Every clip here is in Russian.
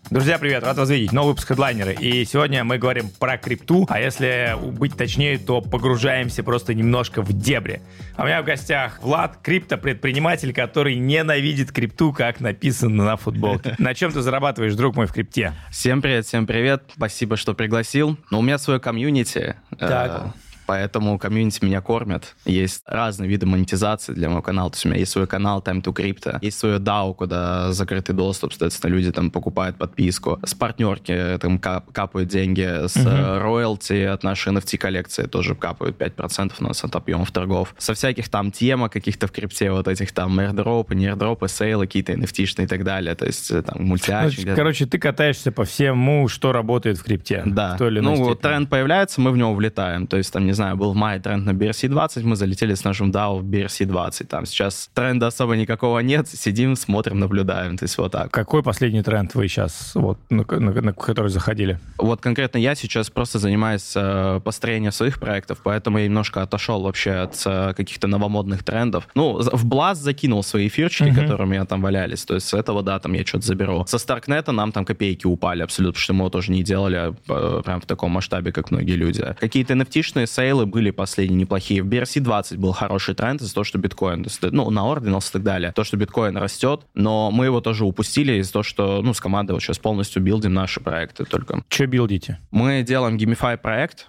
Друзья, привет, рад вас видеть. Новый выпуск Headliner. И сегодня мы говорим про крипту, а если быть точнее, то погружаемся просто немножко в дебри. А у меня в гостях Влад, криптопредприниматель, который ненавидит крипту, как написано на футболке. На чем ты зарабатываешь, друг мой, в крипте? Всем привет. Спасибо, что пригласил. У меня свое комьюнити. Так. Поэтому комьюнити меня кормят. Есть разные виды монетизации для моего канала. То есть у меня есть свой канал Time to Crypto, есть свое DAO, куда закрытый доступ, соответственно, люди там покупают подписку. С партнерки там капают деньги, с роялти от нашей NFT-коллекции тоже капают 5% у нас от объемов торгов. Со всяких там темок каких-то в крипте, вот этих там airdropы, не airdropы, сейлы какие-то NFT-шные и так далее. То есть там мультиачи. Короче, ты катаешься по всему, что работает в крипте. Да. В той или иной степени. Тренд появляется, мы в него влетаем. То есть там, не знаю, был в мае тренд на BRC20, мы залетели с нашим DAO в BRC20. Там сейчас тренда особо никакого нет, сидим, смотрим, наблюдаем. То есть вот так. Какой последний тренд вы сейчас, на который заходили? Вот конкретно я сейчас просто занимаюсь построением своих проектов, поэтому я немножко отошел вообще от каких-то новомодных трендов. В Blast закинул свои эфирчики, которые у меня там валялись. То есть с этого, да, там я что-то заберу. Со Starknet нам там копейки упали абсолютно, потому что мы его тоже не делали прям в таком масштабе, как многие люди. Какие-то NFT-шные сейлы были последние неплохие. В BRC20 был хороший тренд из-за того, что биткоин, на Ordinals и так далее, то, что биткоин растет, но мы его тоже упустили из-за того, что, с командой вот сейчас полностью билдим наши проекты только. Что билдите? Мы делаем GameFi проект,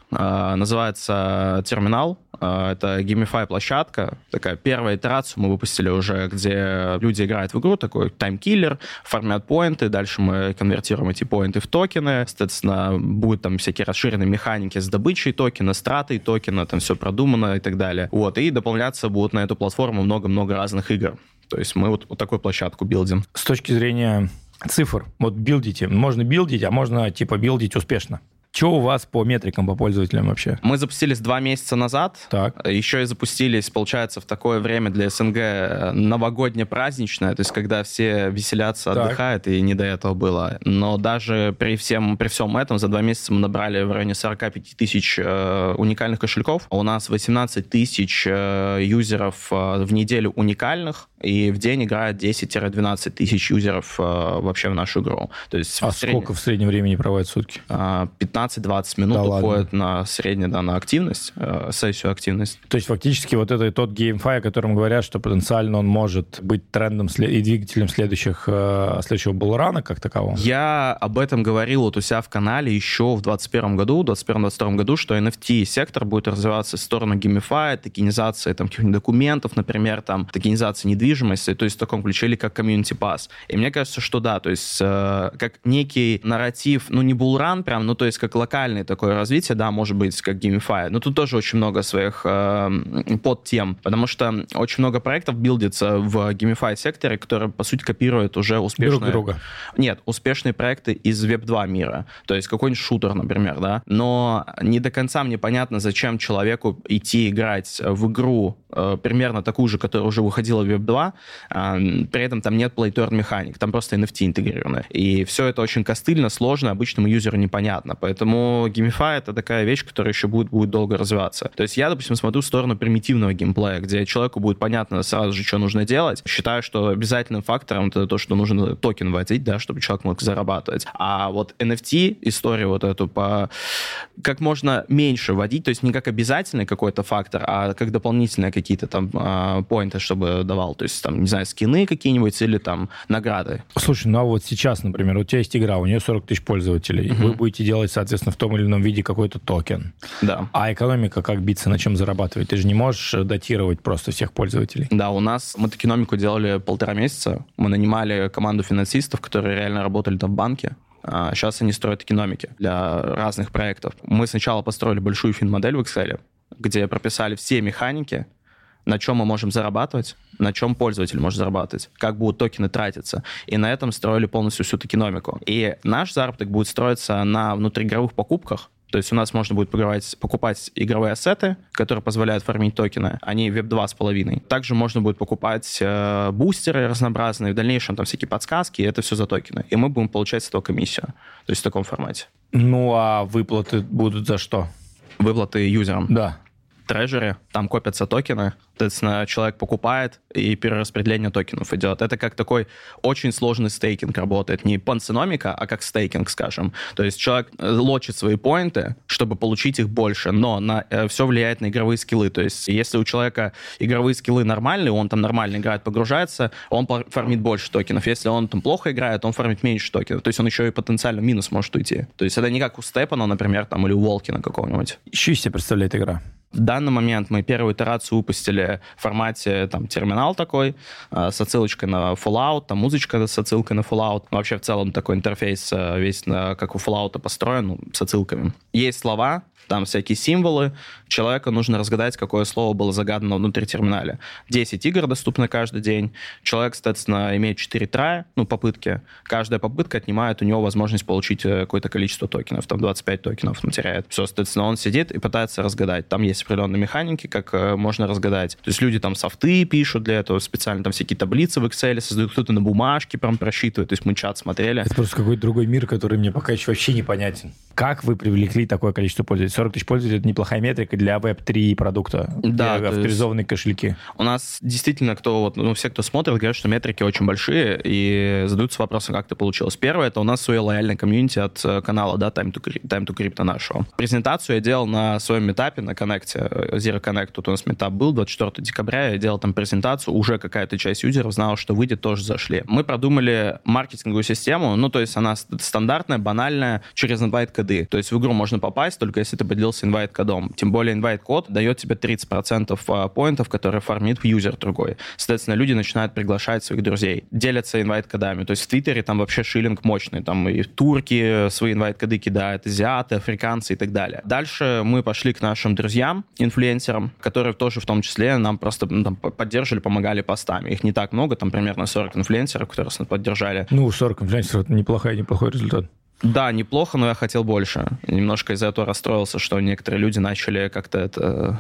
называется Терминал. Это GameFi площадка, такая первая итерацию мы выпустили уже, где люди играют в игру, такой таймкиллер, фармят поинты, дальше мы конвертируем эти поинты в токены, соответственно, будут там всякие расширенные механики с добычей токена, с тратой токена, там все продумано и так далее. Вот, и дополняться будут на эту платформу много-много разных игр. То есть мы вот такую площадку билдим. С точки зрения цифр, вот билдите, можно билдить, а можно билдить успешно. Что у вас по метрикам, по пользователям вообще? Мы запустились 2 месяца назад. Так. Еще и запустились, получается, в такое время для СНГ новогоднее-праздничное, то есть когда все веселятся, отдыхают, и не до этого было. Но даже при всем этом за 2 месяца мы набрали в районе 45 тысяч уникальных кошельков. У нас 18 тысяч юзеров в неделю уникальных, и в день играет 10-12 тысяч юзеров вообще в нашу игру. То есть сколько в среднем времени проводят в сутки? 15-20 минут уходит на среднюю, на активность, сессию активность. То есть фактически вот это тот GameFi, о котором говорят, что потенциально он может быть трендом и двигателем следующего булрана как такового? Я об этом говорил вот у себя в канале еще в 2021-2022 году, что NFT-сектор будет развиваться в сторону GameFi, токенизации там, каких-нибудь документов, например, там, токенизации недвижимости, то есть в таком ключе, или как Community Pass. И мне кажется, что да, то есть как некий нарратив, не булран прям, то есть как локальное такое развитие, да, может быть, как GameFi. Но тут тоже очень много своих подтем, потому что очень много проектов билдится в GameFi секторе, которые, по сути, копируют уже успешные... Друг друга. Нет, успешные проекты из Web2 мира. То есть какой-нибудь шутер, например, да. Но не до конца мне понятно, зачем человеку идти играть в игру примерно такую же, которая уже выходила в Web2, при этом там нет play-to-earn механик, там просто NFT интегрированы. И все это очень костыльно, сложно, обычному юзеру непонятно. Поэтому GameFi — это такая вещь, которая еще будет долго развиваться. То есть я, допустим, смотрю в сторону примитивного геймплея, где человеку будет понятно сразу же, что нужно делать. Считаю, что обязательным фактором это то, что нужно токен вводить, да, чтобы человек мог зарабатывать. А вот NFT, историю вот эту как можно меньше вводить, то есть не как обязательный какой-то фактор, а как дополнительные какие-то там поинты, чтобы давал. То есть там, не знаю, скины какие-нибудь или там награды. Слушай, вот сейчас, например, у тебя есть игра, у нее 40 тысяч пользователей. Вы будете делать, соответственно, в том или ином виде какой-то токен. Да. А экономика как биться, на чем зарабатывать? Ты же не можешь датировать просто всех пользователей. Да, мы токеномику делали 1,5 месяца. Мы нанимали команду финансистов, которые реально работали там в банке. А сейчас они строят токеномики для разных проектов. Мы сначала построили большую финмодель в Excel, где прописали все механики, на чем мы можем зарабатывать, на чем пользователь может зарабатывать, как будут токены тратиться. И на этом строили полностью всю токеномику. И наш заработок будет строиться на внутриигровых покупках. То есть у нас можно будет покупать игровые ассеты, которые позволяют фармить токены. Они Web 2.5. Также можно будет покупать бустеры разнообразные, в дальнейшем там всякие подсказки, и это все за токены. И мы будем получать с этого комиссию. То есть в таком формате. А выплаты будут за что? Выплаты юзерам? Да. Трежери, там копятся токены, Соответственно, человек покупает, и перераспределение токенов идет. Это как такой очень сложный стейкинг работает. Не пансиномика, а как стейкинг, скажем. То есть человек лочит свои поинты, чтобы получить их больше, но все влияет на игровые скиллы. То есть если у человека игровые скиллы нормальные, он там нормально играет, погружается, он фармит больше токенов. Если он там плохо играет, он фармит меньше токенов. То есть он еще и потенциально в минус может уйти. То есть это не как у Степана, например, там, или у Волкина какого-нибудь. Еще из себя представляет игра? В данный момент мы первую итерацию выпустили в формате там терминал такой, с отсылочкой на Fallout, там музычка с отсылкой на Fallout. Вообще в целом такой интерфейс весь как у Fallout построен, с отсылками. Есть слова, там всякие символы. Человеку нужно разгадать, какое слово было загадано внутри терминаля. 10 игр доступно каждый день. Человек, соответственно, имеет 4 трая, попытки. Каждая попытка отнимает у него возможность получить какое-то количество токенов. Там 25 токенов он теряет. Все, соответственно, он сидит и пытается разгадать. Там есть определенные механики, как можно разгадать. То есть люди там софты пишут для этого специально, там всякие таблицы в Excel создают, кто-то на бумажке прям просчитывает. То есть мы чат смотрели. Это просто какой-то другой мир, который мне пока еще вообще непонятен. Как вы привлекли такое количество пользователей? 40 тысяч пользователей — это неплохая метрика для Web3 продукта, да, для авторизованные кошельки. У нас действительно, все, кто смотрит, говорят, что метрики очень большие и задаются вопросом, как это получилось. Первое, это у нас свое лояльное комьюнити от канала, да, Time to Crypto нашего. Презентацию я делал на своем метапе, на Connect, Zero Connect, тут у нас метап был 24 декабря, я делал там презентацию, уже какая-то часть юзеров знала, что выйдет, тоже зашли. Мы продумали маркетинговую систему, то есть она стандартная, банальная, через инвайт-коды. То есть в игру можно попасть, только если ты поделился инвайт-кодом. Тем более инвайт-код дает тебе 30% поинтов, которые фармит юзер другой. Соответственно, люди начинают приглашать своих друзей, делятся инвайт-кодами. То есть в Твиттере там вообще шиллинг мощный. Там и турки свои инвайт-коды кидают, азиаты, африканцы и так далее. Дальше мы пошли к нашим друзьям, инфлюенсерам, которые тоже в том числе нам просто поддерживали, помогали постами. Их не так много, там примерно 40 инфлюенсеров, которые нас поддержали. 40 инфлюенсеров — это неплохой результат. Да, неплохо, но я хотел больше. Немножко из-за этого расстроился, что некоторые люди начали как-то это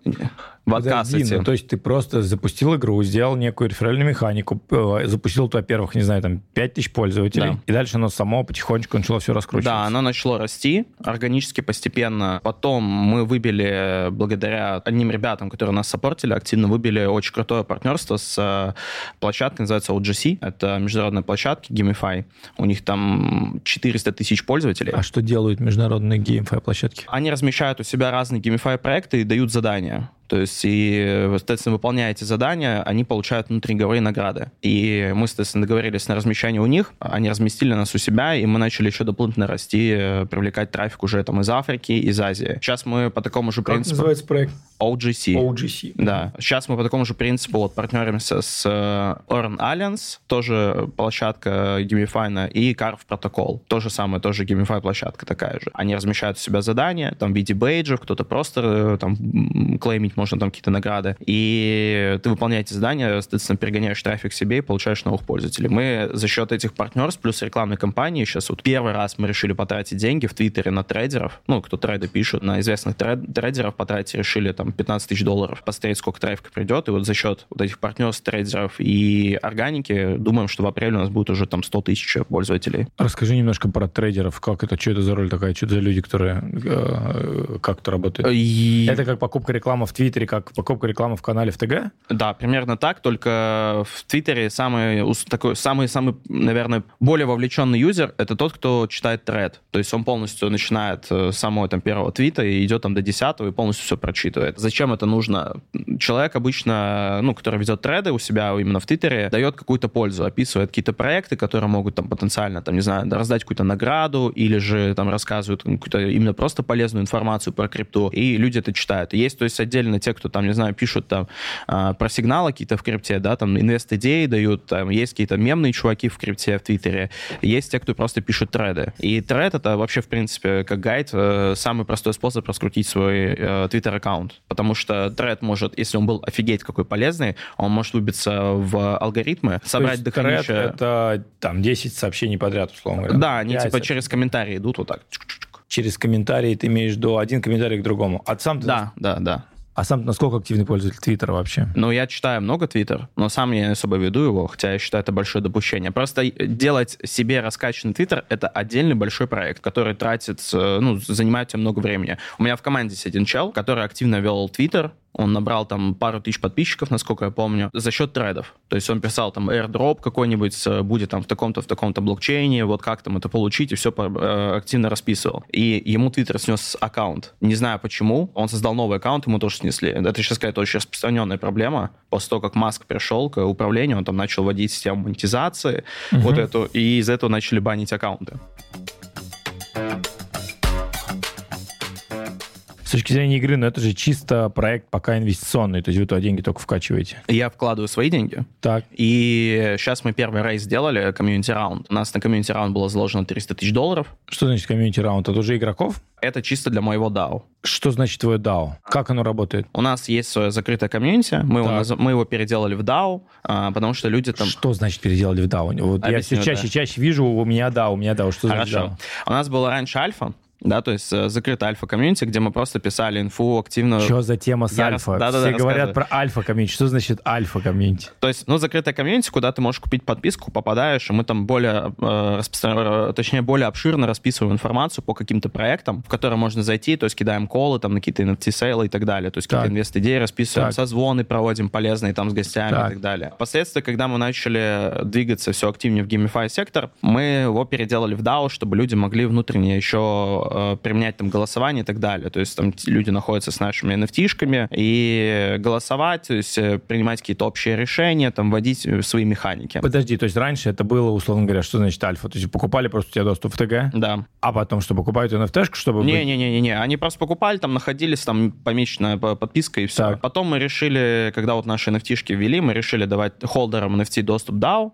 в отказ идти. То есть ты просто запустил игру, сделал некую реферальную механику, запустил, во-первых, 5 тысяч пользователей, да. И дальше оно само потихонечку начало все раскручиваться. Да, оно начало расти органически, постепенно. Потом мы выбили, благодаря одним ребятам, которые нас саппортили, активно выбили очень крутое партнерство с площадкой, называется OGC. Это международная площадка Gamify. У них там 400 тысяч пользователей. А что делают международные Gamify площадки? Они размещают у себя разные Gamify проекты и дают задания. То есть, и, соответственно, выполняя эти задания, они получают внутриигровые награды. И мы, соответственно, договорились на размещение у них, они разместили нас у себя, и мы начали еще дополнительно расти, привлекать трафик уже там из Африки, из Азии. Сейчас мы по такому же принципу... Как называется проект? OGC. OGC. Да. Сейчас мы по такому же принципу партнеримся с Oran Alliance, тоже площадка Gamify, и Carve Protocol. То же самое, тоже Gamify площадка такая же. Они размещают у себя задания, там в виде бейджев, кто-то просто там клеймить можно там какие-то награды. И ты выполняешь эти задания, соответственно, перегоняешь трафик себе и получаешь новых пользователей. Мы за счет этих партнерств плюс рекламной кампании сейчас первый раз мы решили потратить деньги в Твиттере на трейдеров, кто трейды пишут, на известных трейдеров потратить решили там $15 тысяч, посмотреть, сколько трафика придет, и за счет этих партнерств, трейдеров и органики думаем, что в апреле у нас будет уже там 100 тысяч пользователей. Расскажи немножко про трейдеров, что это за роль такая, что это за люди, которые как это работают? Это как покупка рекламы в Твиттере, как покупка рекламы в канале в ТГ? Да, примерно так, только в Твиттере самый, наверное, более вовлеченный юзер — это тот, кто читает тред. То есть он полностью начинает с самого первого твита и идет там до 10-го и полностью все прочитывает. Зачем это нужно? Человек обычно, который ведет треды у себя именно в Твиттере, дает какую-то пользу, описывает какие-то проекты, которые могут там потенциально, раздать какую-то награду или же там рассказывают какую-то именно просто полезную информацию про крипту, и люди это читают. Есть, то есть, отдельно те, кто пишут про сигналы какие-то в крипте, инвест-идеи дают, есть какие-то мемные чуваки в крипте, в Твиттере, есть те, кто просто пишут треды. И тред — это вообще, в принципе, как гайд, самый простой способ раскрутить свой Twitter-аккаунт. Потому что тред может, если он был офигеть какой полезный, он может выбиться в алгоритмы, собрать дохренища... Тред — это 10 сообщений подряд, условно говоря. Да, они через комментарии идут вот так. Через комментарии ты имеешь в виду один комментарий к другому. Да. А сам насколько активный пользователь Твиттера вообще? Я читаю много Твиттер, но сам я не особо веду его, хотя я считаю это большое допущение. Просто делать себе раскачанный Твиттер — это отдельный большой проект, который занимает тебе много времени. У меня в команде есть один чел, который активно вел Твиттер. он набрал там пару тысяч подписчиков, насколько я помню, за счет трейдов. То есть он писал там airdrop какой-нибудь, будет там в таком-то блокчейне, вот как там это получить, и все активно расписывал. И ему Twitter снес аккаунт. Не знаю почему, он создал новый аккаунт, ему тоже снесли. Это сейчас какая-то очень распространенная проблема. После того, как Маск пришел к управлению, он там начал вводить систему монетизации, вот эту, и из этого начали банить аккаунты. С точки зрения игры, это же чисто проект пока инвестиционный, то есть вы туда деньги только вкачиваете. Я вкладываю свои деньги. Так. И сейчас мы первый рейс сделали, комьюнити раунд. У нас на комьюнити раунд было заложено $300 000. Что значит комьюнити раунд? Это уже игроков? Это чисто для моего DAO. Что значит твое DAO? Как оно работает? У нас есть свое закрытое комьюнити, мы его переделали в DAO, потому что люди там... Что значит переделали в DAO? Вот я все чаще вижу, у меня DAO. Что значит DAO? У нас было раньше альфа, да, то есть закрытая альфа-комьюнити, где мы просто писали инфу активно. Что за тема с альфа? Все говорят про альфа-комьюнити. Что значит альфа-комьюнити? То есть, закрытая комьюнити, куда ты можешь купить подписку, попадаешь, и мы там более обширно расписываем информацию по каким-то проектам, в которые можно зайти, то есть кидаем колы там на какие-то NFT-сейлы и так далее, то есть какие-то инвест-идеи расписываем, созвоны проводим полезные там с гостями и так далее. Впоследствии, когда мы начали двигаться все активнее в GameFi сектор, мы его переделали в DAO, чтобы люди могли внутренне еще применять там голосование и так далее. То есть там люди находятся с нашими NFT-шками и голосовать, то есть принимать какие-то общие решения, там вводить свои механики. Подожди, то есть раньше это было, условно говоря, что значит альфа? То есть покупали просто у тебя доступ в ТГ? Да. А потом что, покупают NFT-шку, чтобы... Не-не-не, они просто покупали, там находились, там помеченная подписка и все. Так. Потом мы решили, когда вот наши NFT-шки ввели, мы решили давать холдерам NFT доступ DAO,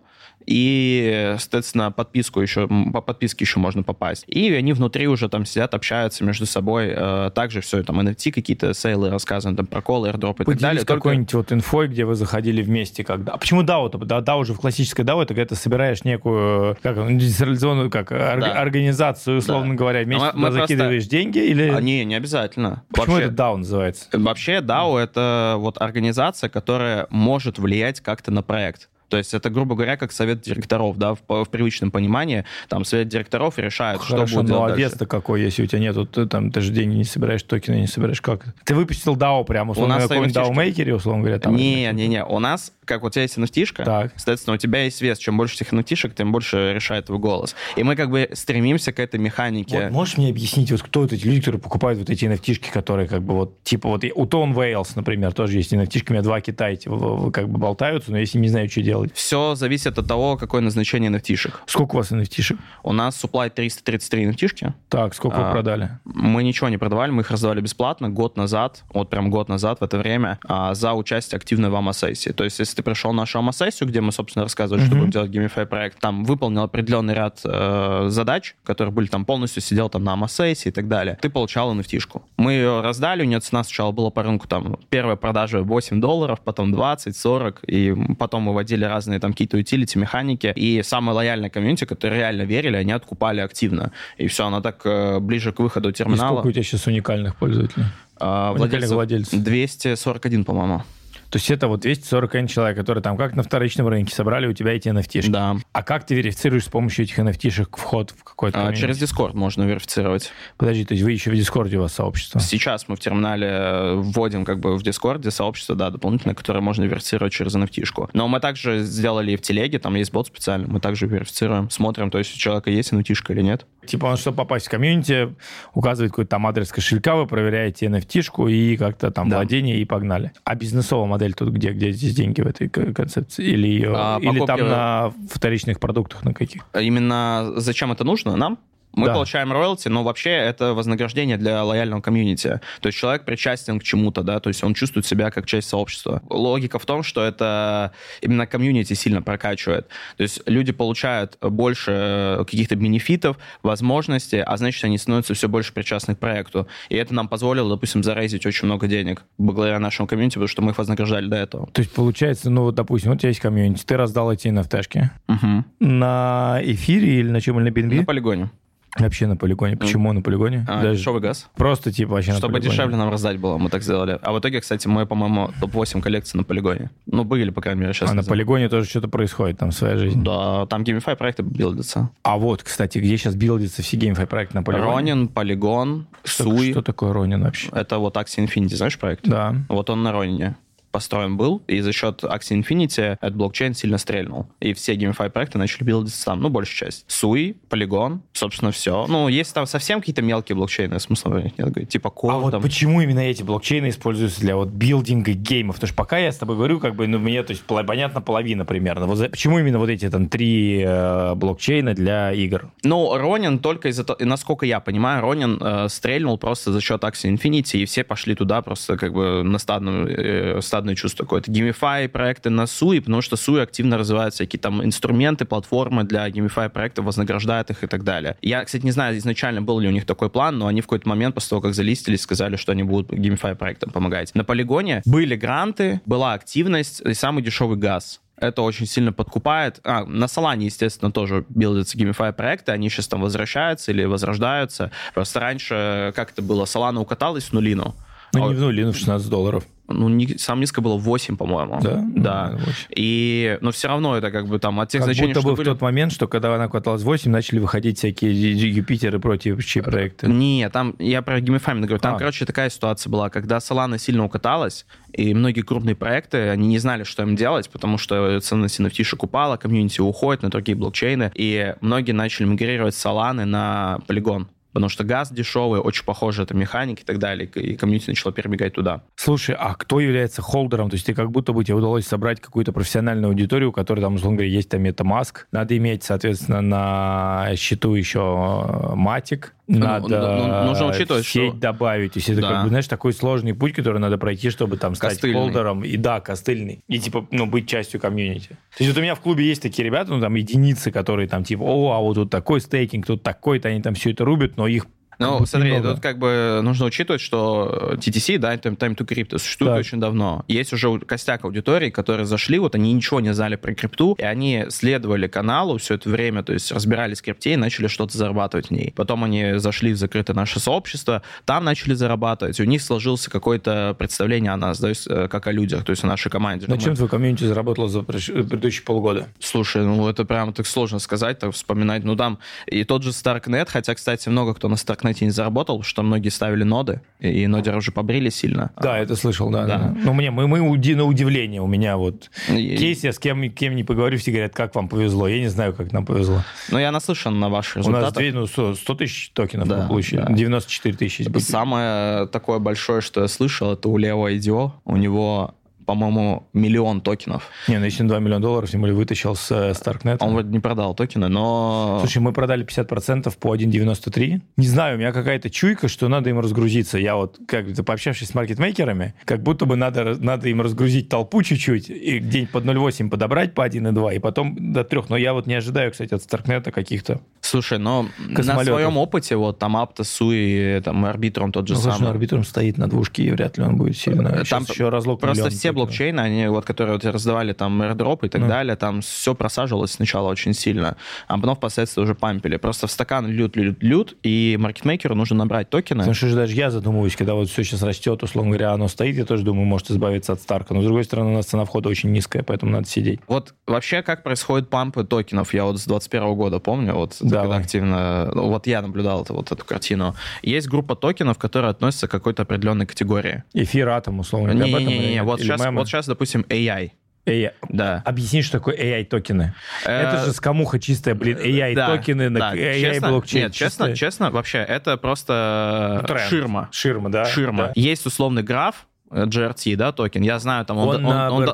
и, соответственно, по подписке еще можно попасть. И они внутри уже там сидят, общаются между собой. Также все, там, NFT какие-то сейлы рассказаны, там, проколы, airdrop и так далее. Какой-нибудь вот инфой, где вы заходили вместе когда... А почему DAO-то? DAO же в классической DAO, это когда ты собираешь некую, децентрализованную, организацию, условно говоря, вместе туда закидываешь деньги или... Не обязательно. Почему это DAO называется? Вообще DAO — это вот организация, которая может влиять как-то на проект. То есть это, грубо говоря, как совет директоров, да, в привычном понимании. Там совет директоров решает, что будет делать дальше. А вес-то какой, если у тебя нету, ты же деньги не собираешь, токены не собираешь, как? Ты выпустил DAO прямо, условно, на каком-нибудь DAO-мейкере, условно говоря? Не, у нас, как у тебя есть NFT-шка, соответственно, у тебя есть вес. Чем больше этих NFT-шек, тем больше решает твой голос. И мы как бы стремимся к этой механике. Вот можешь мне объяснить, вот кто вот эти люди, которые покупают вот эти NFT-шки, которые как бы вот, типа вот у Tone Wales, например, тоже есть NFT-шки, у меня 2 китайца как бы болтаются, но я с ними не знаю, что делать. Все зависит от того, какое назначение NFT-шек. Сколько у вас NFT-шек? У нас supply 333 NFT-шки. Так, сколько вы продали? Мы ничего не продавали, мы их раздавали бесплатно год назад, вот прям год назад в это время, за участие активной в АМА-сессии. То есть, если ты пришел на нашу АМА-сессию, где мы, собственно, рассказывали, что будем делать GameFi проект, там выполнил определенный ряд задач, которые были там полностью, сидел там на АМА-сессии и так далее, ты получал NFT-шку. Мы ее раздали, у нее цена сначала была по рынку, там, первая продажа $8, потом 20, 40, и потом мы вводили разные там какие-то утилити, механики, и самая лояльная комьюнити, которые реально верили, они откупали активно. И все, она так ближе к выходу терминала. И сколько у тебя сейчас уникальных пользователей? Владельцев 241, по-моему. То есть это вот 241 человек, которые там как на вторичном рынке собрали у тебя эти NFT-шки. Да. А как ты верифицируешь с помощью этих NFT-шек вход в какой-то комьюнити? Через Discord можно верифицировать. Подожди, то есть вы еще в Discord у вас сообщество? Сейчас мы в терминале вводим как бы в Discord сообщество, да, дополнительное, которое можно верифицировать через NFT-шку. Но мы также сделали и в телеге, там есть бот специальный, мы также верифицируем, смотрим, то есть у человека есть NFT-шка или нет. Типа он, чтобы попасть в комьюнити, указывает какой-то там адрес кошелька, вы проверяете NFT-шку и как-то там владение, и погнали. А бизнесовая модель тут где здесь деньги в этой концепции? Или там на вторичных продуктах на каких? Именно зачем это нужно нам? Мы получаем роялти, но вообще это вознаграждение для лояльного комьюнити. То есть человек причастен к чему-то, да, то есть он чувствует себя как часть сообщества. Логика в том, что это именно комьюнити сильно прокачивает. То есть люди получают больше каких-то бенефитов, возможностей, а значит, они становятся все больше причастны к проекту. И это нам позволило, допустим, зарейзить очень много денег благодаря нашему комьюнити, потому что мы их вознаграждали до этого. То есть получается, ну вот, допустим, вот у тебя есть комьюнити, ты раздал эти NFT-шки на эфире или на чем, или на BNB? На полигоне. Вообще на полигоне. Почему на полигоне? Дешевый газ. Просто типа вообще на Чтобы полигоне. дешевле нам раздать было, мы так сделали. А в итоге, кстати, мы, по-моему, топ-8 коллекций на полигоне. Ну, были, по крайней мере, сейчас. А на полигоне тоже что-то происходит, там своя жизнь. Да, там GameFi проекты билдятся. А вот, кстати, где сейчас билдятся все GameFi проекты на полигоне? Ронин, Полигон, Суй. Что такое Ронин вообще? Это вот Axie Infinity, знаешь проект? Да. Вот он на Ронине построен был, и за счет Axie Infinity этот блокчейн сильно стрельнул. И все GameFi проекты начали билдиться там, ну, большая часть. Суи, Polygon, собственно, все. Ну, есть там совсем какие-то мелкие блокчейны, смысла в них нет, говорить, типа Core. А вот там. почему именно эти блокчейны используются для вот билдинга геймов? Потому что пока я с тобой говорю, как бы, ну, мне, то есть, понятно, половина примерно. Вот почему именно вот эти там 3 блокчейна для игр? Ну, Ронин только из-за того, насколько я понимаю, Ронин стрельнул просто за счет Axie Infinity, и все пошли туда просто как бы на стадное чувство какое-то. Геймифай проекты на Суи, потому что Суи активно развивают всякие там инструменты, платформы для геймифай проектов, вознаграждают их и так далее. Я, кстати, не знаю изначально был ли у них такой план, но они в какой-то момент после того, как залистились, сказали, что они будут геймифай проектам помогать. На полигоне были гранты, была активность и самый дешевый газ. Это очень сильно подкупает. На Solana, естественно, тоже билдятся GameFi проекты, они сейчас там возвращаются или возрождаются. Просто раньше, как это было, Solana укаталась в нулину. Ну, не в нулину, в $16. Ну, самое низкое было 8, по-моему. Да? Да. Ну, 8. Но все равно это как бы там от тех как значений, будто что бы были... в тот момент, что когда она каталась 8, начали выходить всякие Юпитеры прочие проекты. Не, там, я про GameFi говорю, там, короче, такая ситуация была, когда Solana сильно укаталась, и многие крупные проекты, они не знали, что им делать, потому что ценность NFT-шек упала, комьюнити уходит на другие блокчейны, и многие начали мигрировать с Solana на Polygon. Потому что газ дешевый, очень похожая там механика и так далее, и комьюнити начало перебегать туда. Слушай, а кто является холдером? То есть ты как будто бы тебе удалось собрать какую-то профессиональную аудиторию, у которой там, условно говоря, есть там MetaMask. Надо иметь, соответственно, на счету еще Matic. Надо нужно учитывать, сеть что... добавить. То есть это как бы, знаешь, такой сложный путь, который надо пройти, чтобы там стать холдером. И да, костыльный. И типа, быть частью комьюнити. То есть вот у меня в клубе есть такие ребята, там единицы, которые там типа, а вот тут такой стейкинг, тут такой-то, они там все это рубят, но их... Ну, смотри, тут как бы нужно учитывать, что TTC, да, Time to Crypto, существует очень давно. Есть уже костяк аудитории, которые зашли, вот они ничего не знали про крипту, и они следовали каналу все это время, то есть разбирались в крипте и начали что-то зарабатывать в ней. Потом они зашли в закрытое наше сообщество, там начали зарабатывать, и у них сложилось какое-то представление о нас, то есть как о людях, то есть о нашей команде. На чем твой комьюнити заработало за предыдущие полгода? Слушай, это прям так сложно сказать, так вспоминать. Ну, там и тот же Starknet, хотя, кстати, много кто на Starknet не заработал, потому что многие ставили ноды, и нодеры уже побрили сильно. Да, это слышал, да. Ну, на удивление, у меня вот кейс, я с кем не поговорю, все говорят, как вам повезло. Я не знаю, как нам повезло. Ну, я наслышан на ваши результаты. У нас 100 тысяч токенов мы получили, 94 тысячи. Самое такое большое, что я слышал, это у Leo IDO, у него... по-моему, 1 миллион токенов. Если $2 миллиона, тем более вытащил с Starknet. Он вроде не продал токены, но... Слушай, мы продали 50% по 1.93. Не знаю, у меня какая-то чуйка, что надо им разгрузиться. Я вот, как-то пообщавшись с маркетмейкерами, как будто бы надо им разгрузить толпу чуть-чуть, и где-нибудь под 0.8 подобрать по 1.2, и потом до 3. Но я вот не ожидаю, кстати, от Starknet каких-то... Слушай, но на своем опыте, вот там Aptos, Sui, там Arbitrum тот же самый. Arbitrum стоит на двушке, и вряд ли он будет сильно... Там еще разлог просто все блокчейны, они вот, которые вот раздавали там airdrop и так далее, там все просаживалось сначала очень сильно, а потом впоследствии уже пампили. Просто в стакан льют, и маркетмейкеру нужно набрать токены. Потому что даже я задумываюсь, когда вот все сейчас растет, условно говоря, оно стоит, я тоже думаю, может избавиться от Старка. Но, с другой стороны, у нас цена входа очень низкая, поэтому надо сидеть. Вот вообще, как происходят пампы токенов, я вот с 2021 года помню, вот когда активно, вот я наблюдал вот эту картину. Есть группа токенов, которые относятся к какой-то определенной категории. Эфир, атом, условно. Не-не-не, вот сейчас, допустим, AI. Да. Объясни, что такое AI-токены. Это же скамуха чистая, AI-токены на AI-блокчейн. Нет, честно, вообще, это просто ширма. Ширма, да. Ширма. Есть условный граф, GRT, да, токен. Я знаю, там он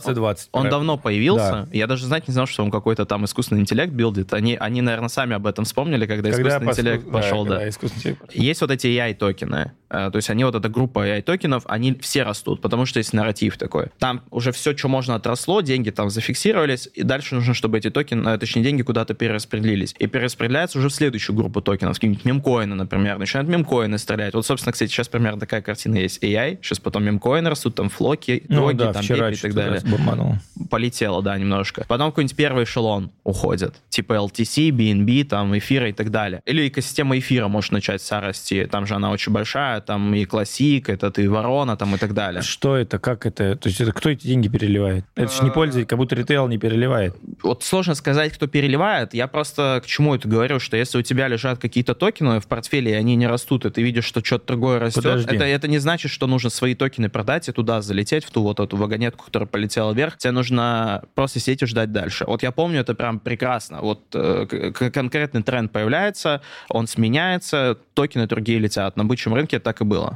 давно появился. Да. Я даже, не знал, что он какой-то там искусственный интеллект билдит. Они, наверное, сами об этом вспомнили, когда искусственный интеллект пошел. Да. Есть вот эти AI-токены. То есть они вот эта группа AI-токенов, они все растут, потому что есть нарратив такой. Там уже все, что можно, отросло, деньги там зафиксировались, и дальше нужно, чтобы эти токены, точнее, деньги куда-то перераспределились. И перераспределяются уже в следующую группу токенов, какие-нибудь мемкоины, например. Начинают мемкоины стрелять. Вот, собственно, кстати, сейчас примерно такая картина есть. AI, сейчас потом мемкоины растут, там флоки, доги, там беги и так далее. Полетело, да, немножко. Потом какой-нибудь первый эшелон уходит, типа LTC, BNB, там, эфира и так далее. Или экосистема эфира может начать расти, там же она очень большая, там и Classic, это и Ворона, там и так далее. Что это, как это? То есть это кто эти деньги переливает? Это же не пользователь, как будто ритейл не переливает. Вот сложно сказать, кто переливает. Я просто к чему это говорю, что если у тебя лежат какие-то токены в портфеле, и они не растут, и ты видишь, что что-то другое растет, это не значит, что нужно свои токены продать и туда залететь, в ту вот эту вагонетку, которая полетела вверх. Тебе нужно просто сидеть и ждать дальше. Вот я помню, это прям прекрасно. Вот конкретный тренд появляется, он сменяется, токены другие летят. На бычьем рынке так и было.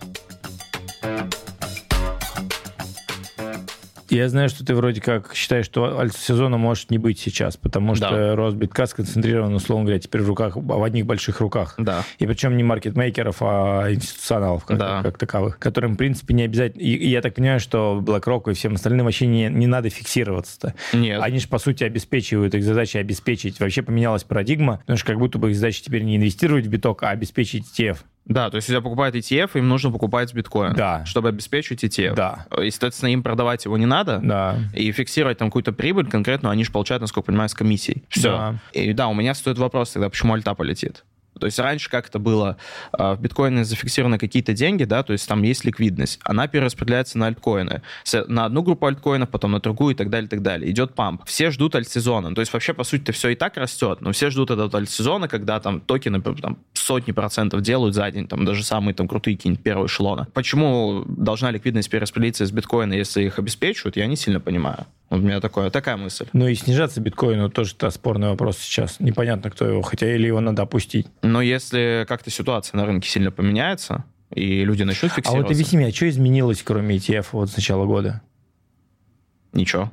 Я знаю, что ты вроде как считаешь, что альт-сезона может не быть сейчас, потому что рост битка сконцентрирован, условно говоря, теперь в одних больших руках. Да. И причем не маркетмейкеров, а институционалов как таковых, которым, в принципе, не обязательно... И я так понимаю, что BlackRock и всем остальным вообще не надо фиксироваться-то. Нет. Они же, по сути, обеспечивают, их задача обеспечить. Вообще поменялась парадигма, потому что как будто бы их задача теперь не инвестировать в биток, а обеспечить ETF. Да, то есть, если покупают ETF, им нужно покупать биткоин, чтобы обеспечить ETF. Да. Естественно, им продавать его не надо, и фиксировать там какую-то прибыль конкретную они же получают, насколько я понимаю, с комиссией. Все. Да. И да, у меня стоит вопрос тогда, почему альта полетит? То есть раньше как это было, в биткоине зафиксированы какие-то деньги, да, то есть там есть ликвидность, она перераспределяется на альткоины, на одну группу альткоинов, потом на другую и так далее, и так далее. Идет памп. Все ждут альтсезона, то есть вообще, по сути, все и так растет, но все ждут этого альтсезона, когда там токены там, сотни процентов делают за день, там даже самые там крутые какие-нибудь первые эшелоны. Почему должна ликвидность перераспределиться из биткоина, если их обеспечивают, я не сильно понимаю. У меня такая мысль. Ну и снижаться биткоину тоже спорный вопрос сейчас. Непонятно, кто его, хотя или его надо опустить. Но если как-то ситуация на рынке сильно поменяется, и люди начнут фиксироваться... А вот объясни мне, а что изменилось, кроме ETF вот с начала года? Ничего.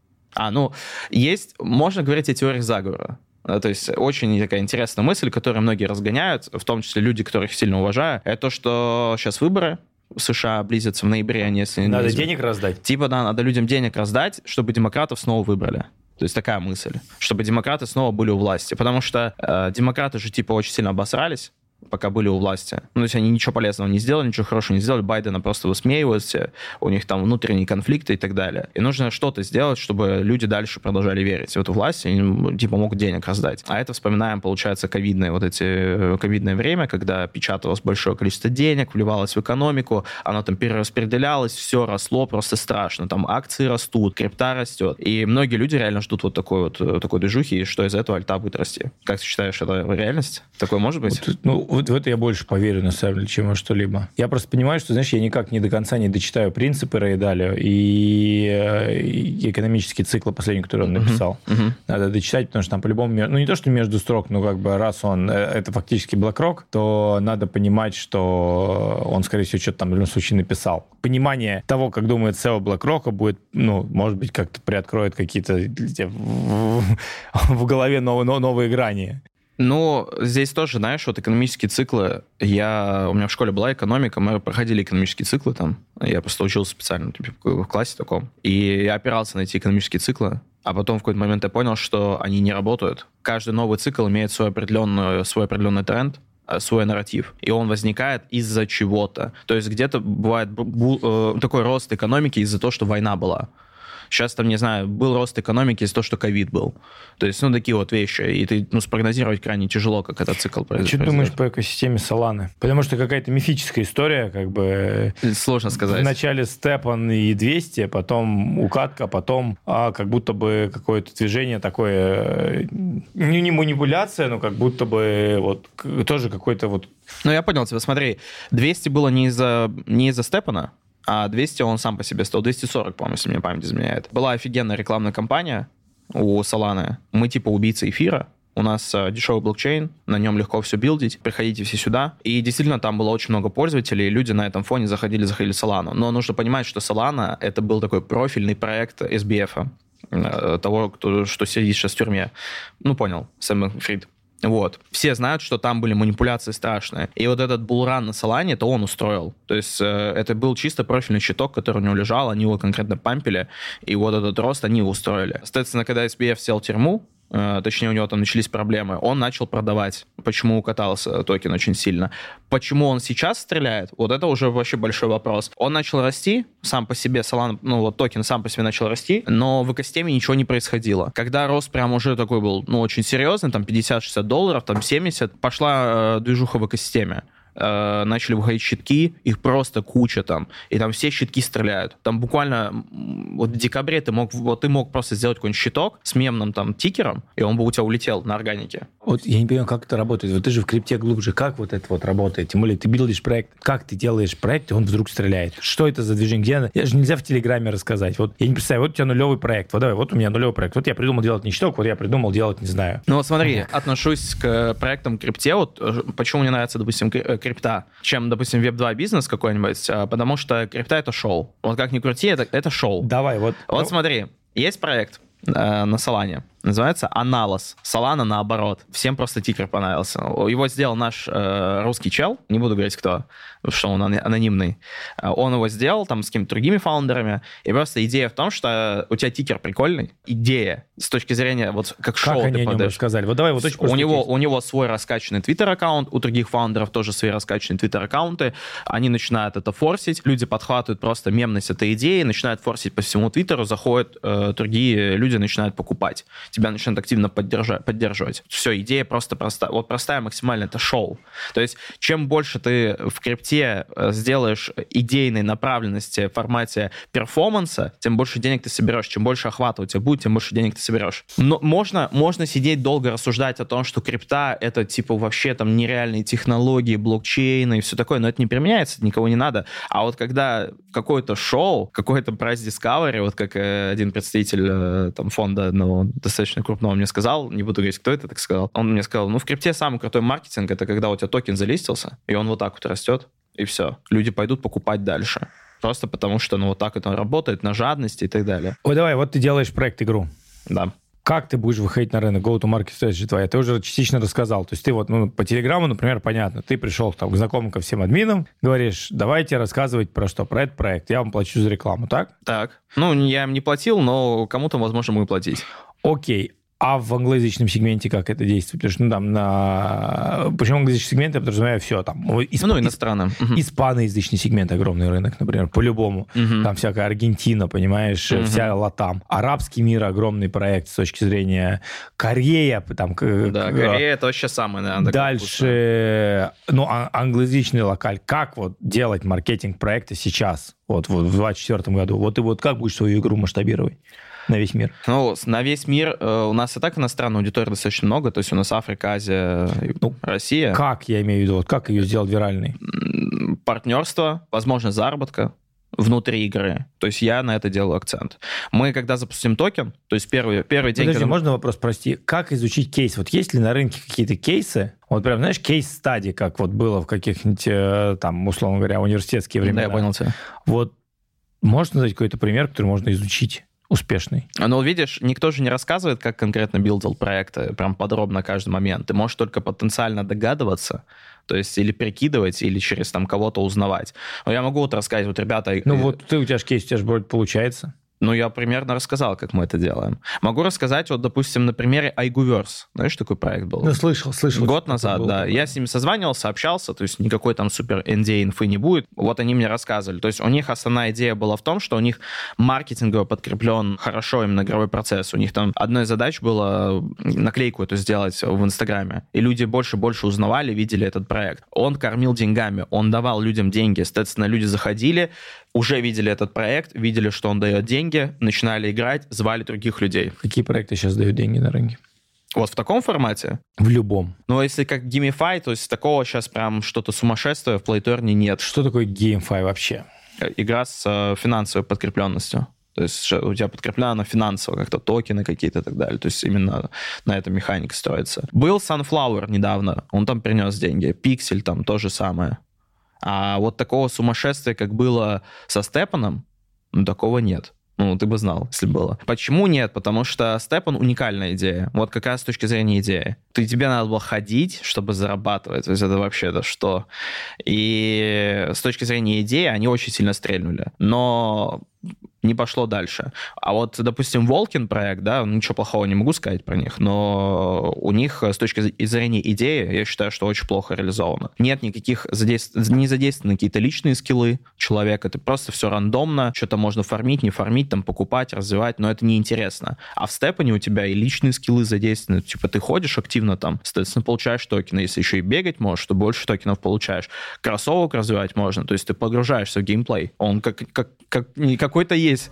Можно говорить о теориях заговора. То есть очень такая интересная мысль, которую многие разгоняют, в том числе люди, которых сильно уважаю, это то, что сейчас выборы в США близятся в ноябре, если... Надо денег раздать? Типа, да, надо людям денег раздать, чтобы демократов снова выбрали. То есть такая мысль, чтобы демократы снова были у власти. Потому что демократы же типа очень сильно обосрались, пока были у власти. Ну, то есть они ничего полезного не сделали, ничего хорошего не сделали, Байдена просто высмеиваются, у них там внутренние конфликты и так далее. И нужно что-то сделать, чтобы люди дальше продолжали верить в эту власть, и им, типа, могут денег раздать. А это вспоминаем, получается, ковидное время, когда печаталось большое количество денег, вливалось в экономику, оно там перераспределялось, все росло просто страшно. Там акции растут, крипта растет. И многие люди реально ждут вот такой движухи, и что из этого альта будет расти. Как ты считаешь, это реальность? Такое может быть? Вот в это я больше поверю, на самом деле, чем во что-либо. Я просто понимаю, что, знаешь, я никак не до конца не дочитаю принципы Рэя Далио и экономические циклы последние, которые он написал. Надо дочитать, потому что там по-любому... Ну, не то, что между строк, но как бы раз он... Это фактически BlackRock, то надо понимать, что он, скорее всего, что-то там в любом случае написал. Понимание того, как думает SEO BlackRock, будет, может быть, как-то приоткроет какие-то в голове новые грани. Ну, здесь тоже, знаешь, вот экономические циклы. У меня в школе была экономика, мы проходили экономические циклы там. Я просто учился специально в классе таком. И я опирался на эти экономические циклы. А потом в какой-то момент я понял, что они не работают. Каждый новый цикл имеет свой определенный тренд, свой нарратив, и он возникает из-за чего-то. То есть где-то бывает такой рост экономики из-за того, что война была. Сейчас там, не знаю, был рост экономики из-за того, что ковид был. То есть, такие вот вещи. И ты, спрогнозировать крайне тяжело, как этот цикл произойдет. Что ты думаешь по экосистеме Solana? Потому что какая-то мифическая история, как бы... Сложно сказать. Вначале степан и 200, потом укатка, потом как будто бы какое-то движение такое... Не манипуляция, но как будто бы вот тоже какой-то вот... Ну, я понял тебя. Смотри, 200 было не из-за степана, а 200 он сам по себе стоил. 240, по-моему, если мне память изменяет. Была офигенная рекламная кампания у Solana. Мы типа убийцы эфира. У нас дешевый блокчейн, на нем легко все билдить. Приходите все ссюда. И действительно, там было очень много пользователей, и люди на этом фоне заходили в Solana. Но нужно понимать, что Solana — это был такой профильный проект SBF, того, что сидит сейчас в тюрьме. Понял, Сэм Фрид. Вот. Все знают, что там были манипуляции страшные. И вот этот булран на Solana, это он устроил. То есть это был чисто профильный щиток, который у него лежал, они его конкретно пампили, и вот этот рост они его устроили. Соответственно, когда SBF сел в тюрьму, точнее, у него там начались проблемы, он начал продавать. Почему укатался токен очень сильно? Почему он сейчас стреляет? Вот это уже вообще большой вопрос. Он начал расти, сам по себе, Solana, ну вот токен сам по себе начал расти, но в экосистеме ничего не происходило. Когда рост прям уже такой был, ну, очень серьезный, там $50-60, там 70, пошла движуха в экосистеме. Начали выходить щитки, их просто куча там, и там все щитки стреляют. Там буквально вот в декабре ты мог просто сделать какой-нибудь щиток с мемным там тикером, и он бы у тебя улетел на органике. Вот я не понимаю, как это работает. Вот ты же в крипте глубже. Как вот это вот работает? Тем более ты билдишь проект. Как ты делаешь проект, и он вдруг стреляет? Что это за движение? Где? Я же нельзя в Телеграме рассказать. Вот я не представляю, вот у тебя нулевой проект. Вот давай, вот у меня нулевой проект. Вот я придумал делать не щиток, вот я придумал делать, не знаю. Ну вот смотри, отношусь к проектам крипте. Вот почему мне нравится, допустим, крипта, чем, допустим, Web2 бизнес какой-нибудь, потому что крипта — это шоу. Вот как ни крути, это шоу. Давай, вот. Вот смотри, есть проект на Solana, называется Analos. Solana наоборот. Всем просто тикер понравился. Его сделал наш русский чел, не буду говорить кто, потому что он анонимный. Он его сделал там с какими-то другими фаундерами, и просто идея в том, что у тебя тикер прикольный. Идея с точки зрения вот как шоу они ты о нем рассказали? Вот давай, вот очень у него свой раскачанный твиттер-аккаунт, у других фаундеров тоже свои раскачанные твиттер-аккаунты. Они начинают это форсить, люди подхватывают просто мемность этой идеи, начинают форсить по всему твиттеру, заходят другие люди, начинают покупать. Тебя начинают активно поддерживать. Все, идея просто простая. Вот простая максимально, это шоу. То есть, чем больше ты в крипте сделаешь идейной направленности в формате перформанса, тем больше денег ты соберешь. Чем больше охвата у тебя будет, тем больше денег ты соберешь. Но можно сидеть долго рассуждать о том, что крипта — это типа вообще там нереальные технологии, блокчейны и все такое, но это не применяется, это никого не надо. А вот когда какое-то шоу, какой-то прайс Discovery, вот как один представитель там фонда одного достаточно крупного мне сказал, не буду говорить, кто это так сказал, он мне сказал, ну, в крипте самый крутой маркетинг — это когда у тебя токен залистился, и он вот так вот растет, и все. Люди пойдут покупать дальше. Просто потому что, ну, вот так это работает, на жадности и так далее. Ой, давай, вот ты делаешь проект-игру. Да. Как ты будешь выходить на рынок? Go-to-market strategy твоя. Ты уже частично рассказал. То есть ты вот, ну, по Телеграму, например, понятно. Ты пришел там к знакомым, ко всем админам, говоришь, давайте рассказывать про что? Про этот проект. Я вам плачу за рекламу, так? Так. Ну, я им не платил, но кому-то, возможно, буду платить. Окей. А в англоязычном сегменте как это действует? Потому что, ну, там, почему англоязычный сегмент, я подразумеваю все там. Ну, иностранным. Испаноязычный сегмент, огромный рынок, например, по-любому. Там всякая Аргентина, понимаешь, вся Латам. Арабский мир, огромный проект с точки зрения Корея. Там, да, Корея — это вообще самое, наверное. Дальше, ну, англоязычный локаль. Как вот делать маркетинг проекта сейчас, вот в 2024 году? Вот ты вот как будешь свою игру масштабировать? На весь мир? Ну, на весь мир у нас и так иностранной аудитории достаточно много, то есть у нас Африка, Азия, Россия. Как, я имею в виду, вот как ее сделать виральной? Партнерство, возможность заработка внутри игры. То есть я на это делаю акцент. Мы, когда запустим токен, то есть первый день... Подожди, можно вопрос, прости? Как изучить кейс? Вот есть ли на рынке какие-то кейсы? Вот прям, знаешь, кейс-стади, как вот было в каких-нибудь, там, условно говоря, университетские времена. Да, я понял тебя. Вот можно дать какой-то пример, который можно изучить? Успешный. Но видишь, никто же не рассказывает, как конкретно билдил проекты, прям подробно каждый момент. Ты можешь только потенциально догадываться, то есть или прикидывать, или через там кого-то узнавать. Но я могу вот рассказать, вот ребята... Ну вот у тебя же кейс, у тебя же вроде получается. Ну, я примерно рассказал, как мы это делаем. Могу рассказать, вот, допустим, на примере iGuverse. Знаешь, такой проект был? Ну, слышал. Год назад, да. Я с ними созванивался, общался, то есть никакой там супер NDA инфы не будет. Вот они мне рассказывали. То есть у них основная идея была в том, что у них маркетингово подкреплен хорошо именно игровой процесс. У них там одной из задач было наклейку эту сделать в Инстаграме. И люди больше узнавали, видели этот проект. Он кормил деньгами, он давал людям деньги. Соответственно, люди заходили, уже видели этот проект, видели, что он дает деньги, начинали играть, звали других людей. Какие проекты сейчас дают деньги на рынке? Вот в таком формате? В любом. Ну, если как GameFi, то есть такого сейчас прям что-то сумасшествие в PlayTurn нет. Что такое GameFi вообще? Игра с финансовой подкрепленностью. То есть у тебя подкреплено финансово, как-то токены какие-то и так далее. То есть именно на этом механика строится. Был Sunflower недавно, он там принес деньги. Pixel там то же самое. А вот такого сумасшествия, как было со Степаном, ну, такого нет. Ну, ты бы знал, если было. Почему нет? Потому что Степан — уникальная идея. Вот как раз с точки зрения идеи. Тебе надо было ходить, чтобы зарабатывать. То есть это вообще-то что? И с точки зрения идеи они очень сильно стрельнули. Но не пошло дальше. А вот, допустим, Волкин проект, да, ничего плохого не могу сказать про них, но у них с точки зрения идеи, я считаю, что очень плохо реализовано. Нет никаких не задействованы какие-то личные скиллы человека, это просто все рандомно, что-то можно фармить, не фармить, там, покупать, развивать, но это неинтересно. А в Степане у тебя и личные скиллы задействованы, типа ты ходишь активно там, соответственно, получаешь токены, если еще и бегать можешь, то больше токенов получаешь. Кроссовок развивать можно, то есть ты погружаешься в геймплей. Он какой-то есть.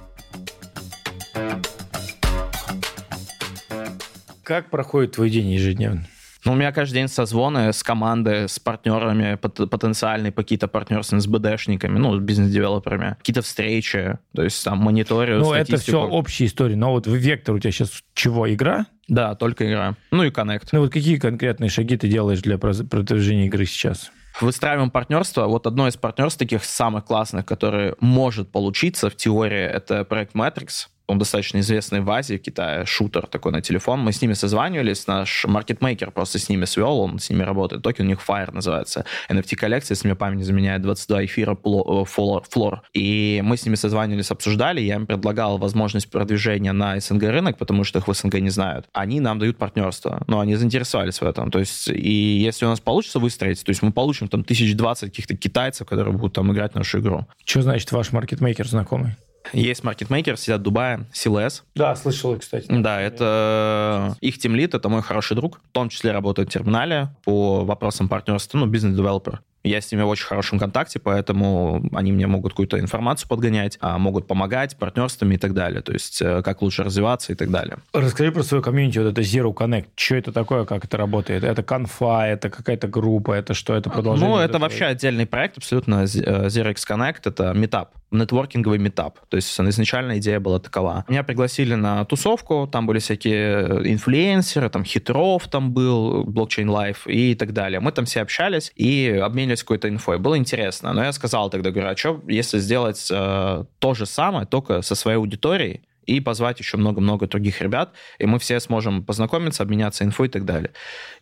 Как проходит твой день ежедневно? Ну, у меня каждый день созвоны с командой, с партнерами, потенциальные какие-то партнерства с БДшниками, ну, с бизнес-девелоперами, какие-то встречи, то есть там мониторю Ну, статистику. это все общие истории, но вот Вектор у тебя сейчас чего, игра? Да, только игра. Ну и Connect. Ну, вот какие конкретные шаги ты делаешь для продвижения игры сейчас? Выстраиваем партнерство. Вот одно из партнерств таких самых классных, которое может получиться в теории, это проект Matrix. Он достаточно известный в Азии, в Китае, шутер такой на телефон. Мы с ними созванивались, наш маркетмейкер просто с ними свел, он с ними работает. Токен у них Fire называется. NFT-коллекция, если мне память не изменяет, 22 эфира Floor. И мы с ними созванивались, обсуждали, я им предлагал возможность продвижения на СНГ рынок, потому что их в СНГ не знают. Они нам дают партнерство, но они заинтересовались в этом. То есть, и если у нас получится выстроить, то есть мы получим там 1020 каких-то китайцев, которые будут там играть в нашу игру. Что значит ваш маркетмейкер знакомый? Есть маркетмейкер, сидят в Дубае, CLS. Да, слышал, кстати. Да, это их тимлид, это мой хороший друг. В том числе работает в терминале по вопросам партнерства, ну, бизнес-девелопер. Я с ними в очень хорошем контакте, поэтому они мне могут какую-то информацию подгонять, могут помогать партнерствами и так далее. То есть как лучше развиваться и так далее. Расскажи про свою комьюнити, вот это Zero Connect. Что это такое, как это работает? Это конфа, это какая-то группа, это что, это продолжение? Ну, это вообще отдельный проект, абсолютно. Zero X Connect — это митап, нетворкинговый митап. То есть изначально идея была такова. Меня пригласили на тусовку, там были всякие инфлюенсеры, там Хитров там был, Blockchain Life и так далее. Мы там все общались и обменивались какой-то инфой. Было интересно. Но я сказал тогда, говорю, а что, если сделать то же самое, только со своей аудиторией, и позвать еще много-много других ребят, и мы все сможем познакомиться, обменяться инфой и так далее.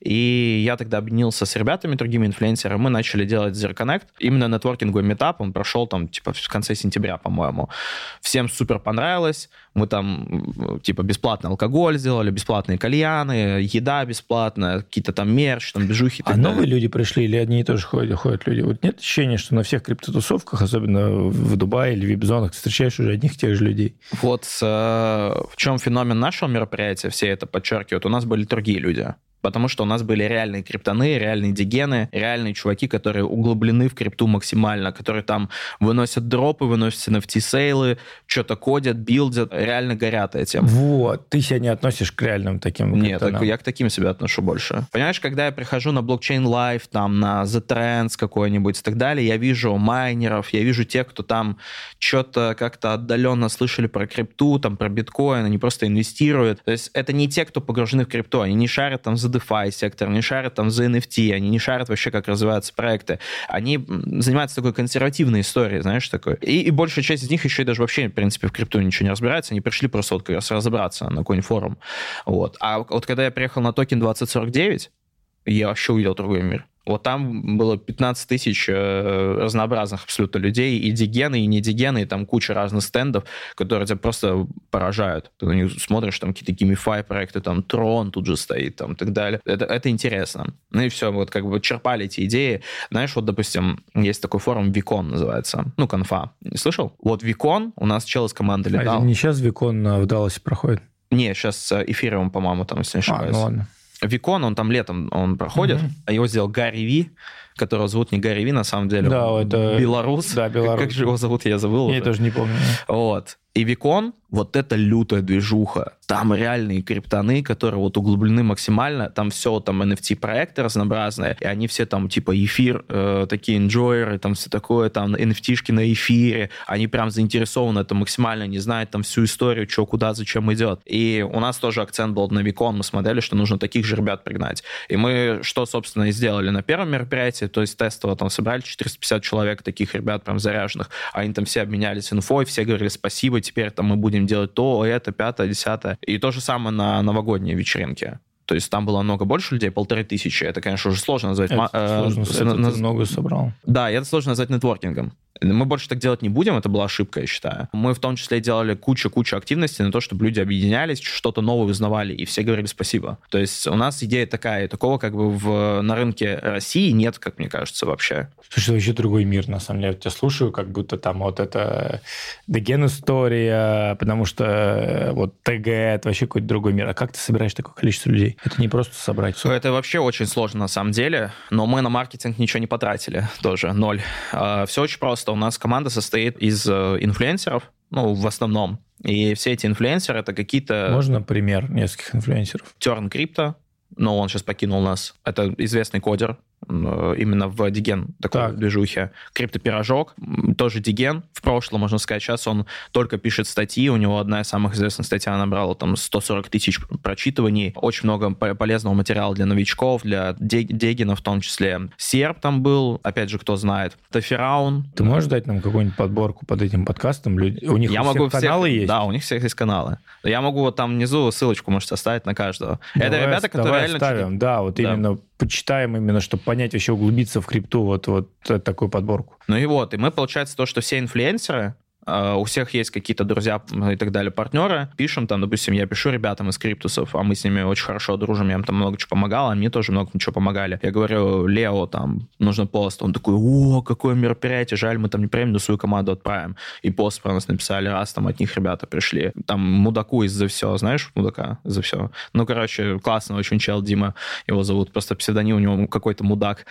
И я тогда объединился с ребятами, другими инфлюенсерами, мы начали делать Zero Connect. Именно нетворкинговый митап, он прошел там, типа, в конце сентября, по-моему. Всем супер понравилось. Мы там, типа, бесплатный алкоголь сделали, бесплатные кальяны, еда бесплатная, какие-то там мерч, там бижухи и так далее. А новые люди пришли или одни и тоже ходят люди? Вот нет ощущения, что на всех криптотусовках, особенно в Дубае или в вип-зонах, ты встречаешь уже одних и тех же людей? Вот в чем феномен нашего мероприятия, все это подчеркивают, у нас были другие люди. Потому что у нас были реальные криптоны, реальные дигены, реальные чуваки, которые углублены в крипту максимально, которые там выносят дропы, выносят NFT-сейлы, что-то кодят, билдят, реально горят этим. Вот, ты себя не относишь к реальным таким криптонам? Нет, я к таким себя отношу больше. Понимаешь, когда я прихожу на Blockchain Live, там, на The Trends какой-нибудь и так далее, я вижу майнеров, я вижу тех, кто там что-то как-то отдаленно слышали про крипту, там, про биткоин, они просто инвестируют. То есть это не те, кто погружены в крипту, они не шарят там за DeFi сектор, не шарят там за NFT, они не шарят вообще, как развиваются проекты. Они занимаются такой консервативной историей, знаешь, такой. И большая часть из них еще и даже вообще, в принципе, в крипту ничего не разбирается, они пришли просто вот как раз разобраться на какой-нибудь форум. Вот. А вот когда я приехал на токен 2049, я вообще увидел другой мир. Вот там было 15 тысяч разнообразных абсолютно людей, и дигены, и не дигены, и там куча разных стендов, которые тебя просто поражают. Ты на них смотришь, там какие-то геймифай проекты, там Трон тут же стоит, там и так далее. Это интересно. Ну и все, вот как бы черпали эти идеи. Знаешь, вот, допустим, есть такой форум Викон называется, ну, конфа. Не слышал? Вот Викон, у нас чел из команды летал. А не сейчас Викон в Далласе проходит? Не, сейчас Эфириум, по-моему, там, если не ошибаюсь. Ну ладно. Викон, он там летом он проходит, а его сделал Гарри Ви, которого зовут не Гарри Ви, на самом деле. Да, это... Белорус. Да, белорус. Как же его зовут, я забыл. Я тоже не помню. Вот. И Викон, вот это лютая движуха. Там реальные криптоны, которые вот углублены максимально. Там все, там NFT-проекты разнообразные, и они все там типа эфир, такие энджойеры, там все такое, там NFT-шки на эфире. Они прям заинтересованы это максимально, не знают там всю историю, что, куда, зачем идет. И у нас тоже акцент был на Викон. Мы смотрели, что нужно таких же ребят пригнать. И мы что, собственно, и сделали на первом мероприятии, то есть тестово там собрали 450 человек таких ребят прям заряженных. Они там все обменялись инфой, все говорили спасибо, теперь там мы будем делать то, это, пятое, десятое. И то же самое на новогодней вечеринке. То есть там было намного больше людей, 1500. Это, конечно, уже сложно назвать. Это сложно, ты много собрал. Да, это сложно назвать нетворкингом. Мы больше так делать не будем, это была ошибка, я считаю. Мы в том числе делали кучу активностей на то, чтобы люди объединялись, что-то новое узнавали, и все говорили спасибо. То есть у нас идея такая, такого как бы на рынке России нет, как мне кажется, вообще. Слушай, это вообще другой мир, на самом деле. Я тебя слушаю, как будто там вот это Деген-история, потому что вот ТГ — это вообще какой-то другой мир. А как ты собираешь такое количество людей? Это не просто собрать. Это вообще очень сложно на самом деле, но мы на маркетинг ничего не потратили тоже, 0. Все очень просто. У нас команда состоит из инфлюенсеров, ну, в основном. И все эти инфлюенсеры — это какие-то... Можно пример нескольких инфлюенсеров? Turn Crypto, но он сейчас покинул нас. Это известный кодер, именно в Деген такой движухе. Криптопирожок, тоже Деген. В прошлом, можно сказать, сейчас он только пишет статьи. У него одна из самых известных статей, она набрала там 140 тысяч прочитываний. Очень много полезного материала для новичков, для Дегена в том числе. Серб там был, опять же, кто знает. Тафираун. Ты можешь дать нам какую-нибудь подборку под этим подкастом? У них каналы есть? Да, у них всех есть каналы. Я могу вот там внизу ссылочку, можете оставить на каждого. Это ребята, которые реально... Оставим. Да, вот именно почитаем, именно, чтобы понять, вообще углубиться в крипту, вот такую подборку. Ну и вот, и мы, получается, то, что все инфлюенсеры, у всех есть какие-то друзья и так далее, партнеры. Пишем там, допустим, я пишу ребятам из криптусов, а мы с ними очень хорошо дружим, я им там много чего помогал, а мне тоже много чего помогали. Я говорю, Лео, там, нужно пост. Он такой, о, какое мероприятие, жаль, мы там не премию, но свою команду отправим. И пост про нас написали, раз там от них ребята пришли. Там Мудаку из-за все, знаешь, Мудака за все. Ну, короче, классный очень чел, Дима его зовут, просто псевдоним у него какой-то Мудак.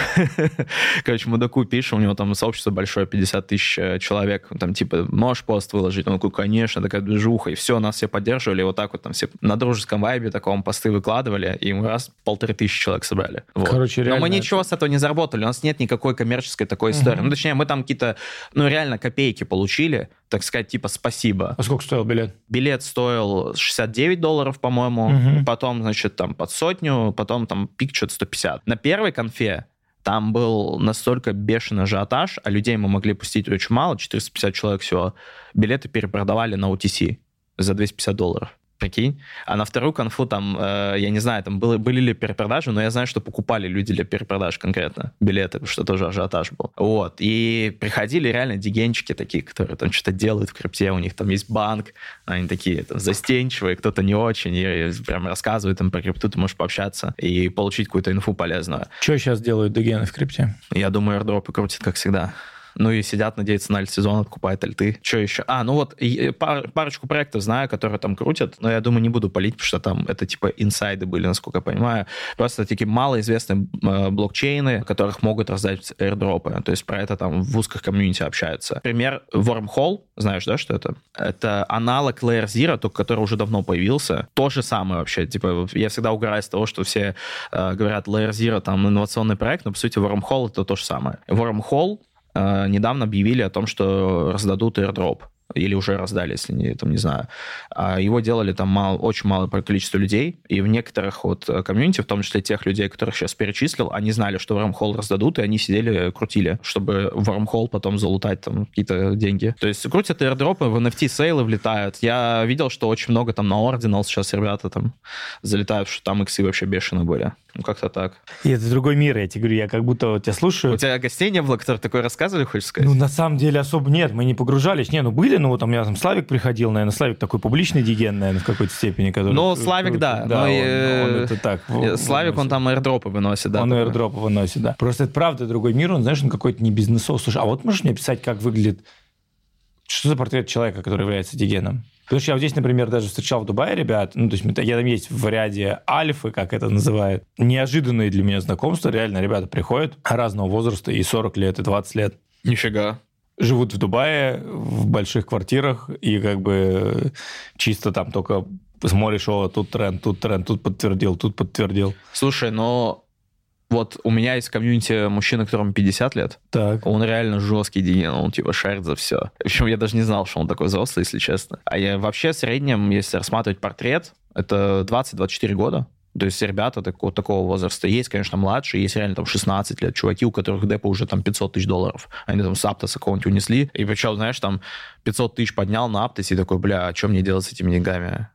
Короче, Мудаку пишем, у него там сообщество большое, 50 тысяч человек, там, типа, можешь пост выложить? Он такой, конечно, такая движуха. И все, нас все поддерживали. И вот так вот там все на дружеском вайбе таком посты выкладывали. И мы раз 1500 человек собрали. Вот. Короче, реально... Но мы ничего с этого не заработали. У нас нет никакой коммерческой такой истории. Ну, точнее, мы там какие-то, ну, реально копейки получили. Так сказать, типа, спасибо. А сколько стоил билет? Билет стоил $69, по-моему. Потом, значит, там под 100, потом там пик что-то 150. На первой конфе там был настолько бешеный ажиотаж, а людей мы могли пустить очень мало, 450 человек всего. Билеты перепродавали на OTC за $250. Прикинь? А на вторую конфу там, я не знаю, там были ли перепродажи, но я знаю, что покупали люди для перепродаж конкретно билеты, потому что тоже ажиотаж был. Вот. И приходили реально дигенчики такие, которые там что-то делают в крипте, у них там есть банк, они такие там застенчивые, кто-то не очень, и прям рассказывают там про крипту, ты можешь пообщаться и получить какую-то инфу полезную. Что сейчас делают дигены в крипте? Я думаю, airdropы крутят, как всегда. Ну и сидят, надеются на альт-сезон, откупают альты. Что еще? Ну вот парочку проектов знаю, которые там крутят, но я думаю, не буду палить, потому что там это типа инсайды были, насколько я понимаю. Просто такие малоизвестные блокчейны, которых могут раздать airdropы. То есть про это там в узких комьюнити общаются. Пример Wormhole, знаешь, да, что это? Это аналог Layer Zero, только который уже давно появился. То же самое вообще. Типа я всегда угораю с того, что все говорят Layer Zero, там инновационный проект, но по сути Wormhole это то же самое. Wormhole недавно объявили о том, что раздадут airdrop. Или уже раздали, если не знаю. Его делали там очень малое количество людей, и в некоторых вот комьюнити, в том числе тех людей, которых сейчас перечислил, они знали, что Wormhole раздадут, и они сидели, крутили, чтобы в Wormhole потом залутать там какие-то деньги. То есть крутят airdropы, в NFT-сейлы влетают. Я видел, что очень много там на Ordinal сейчас ребята там залетают, что там иксы вообще бешеные были. Ну, как-то так. И это другой мир, я тебе говорю, я как будто вот тебя слушаю. У тебя гостей не было, которые такое рассказывали, хочешь сказать? Ну, на самом деле особо нет, мы не погружались. Были, ну, вот у меня там Славик приходил, наверное, Славик такой публичный диген, наверное, в какой-то степени. Который, ну, Славик, да. Да, он это так. Славик, он там airdропы выносит, да. Он airdропы выносит, да. Просто это правда другой мир, он, знаешь, он какой-то не бизнесовый. Слушай, а вот можешь мне описать, как выглядит, что за портрет человека, который является дигеном? Потому что я вот здесь, например, даже встречал в Дубае ребят, ну, то есть я там есть в ряде альфы, как это называют, неожиданные для меня знакомства, реально ребята приходят разного возраста, и 40 лет, и 20 лет. Нифига. Живут в Дубае, в больших квартирах, и как бы чисто там только смотришь, о, тут тренд, тут подтвердил. Слушай, но вот у меня есть комьюнити мужчины, которому 50 лет. Так. Он реально жесткий диген, он типа шарит за все. Причем я даже не знал, что он такой взрослый, если честно. А я вообще в среднем, если рассматривать портрет, это 20-24 года. То есть ребята такого возраста. Есть, конечно, младшие, есть реально там 16 лет чуваки, у которых депо уже там $500 тысяч. Они там с Аптоса какого-нибудь унесли. И причем, знаешь, там 500 тысяч поднял на Аптосе и такой, бля, а что мне делать с этими деньгами?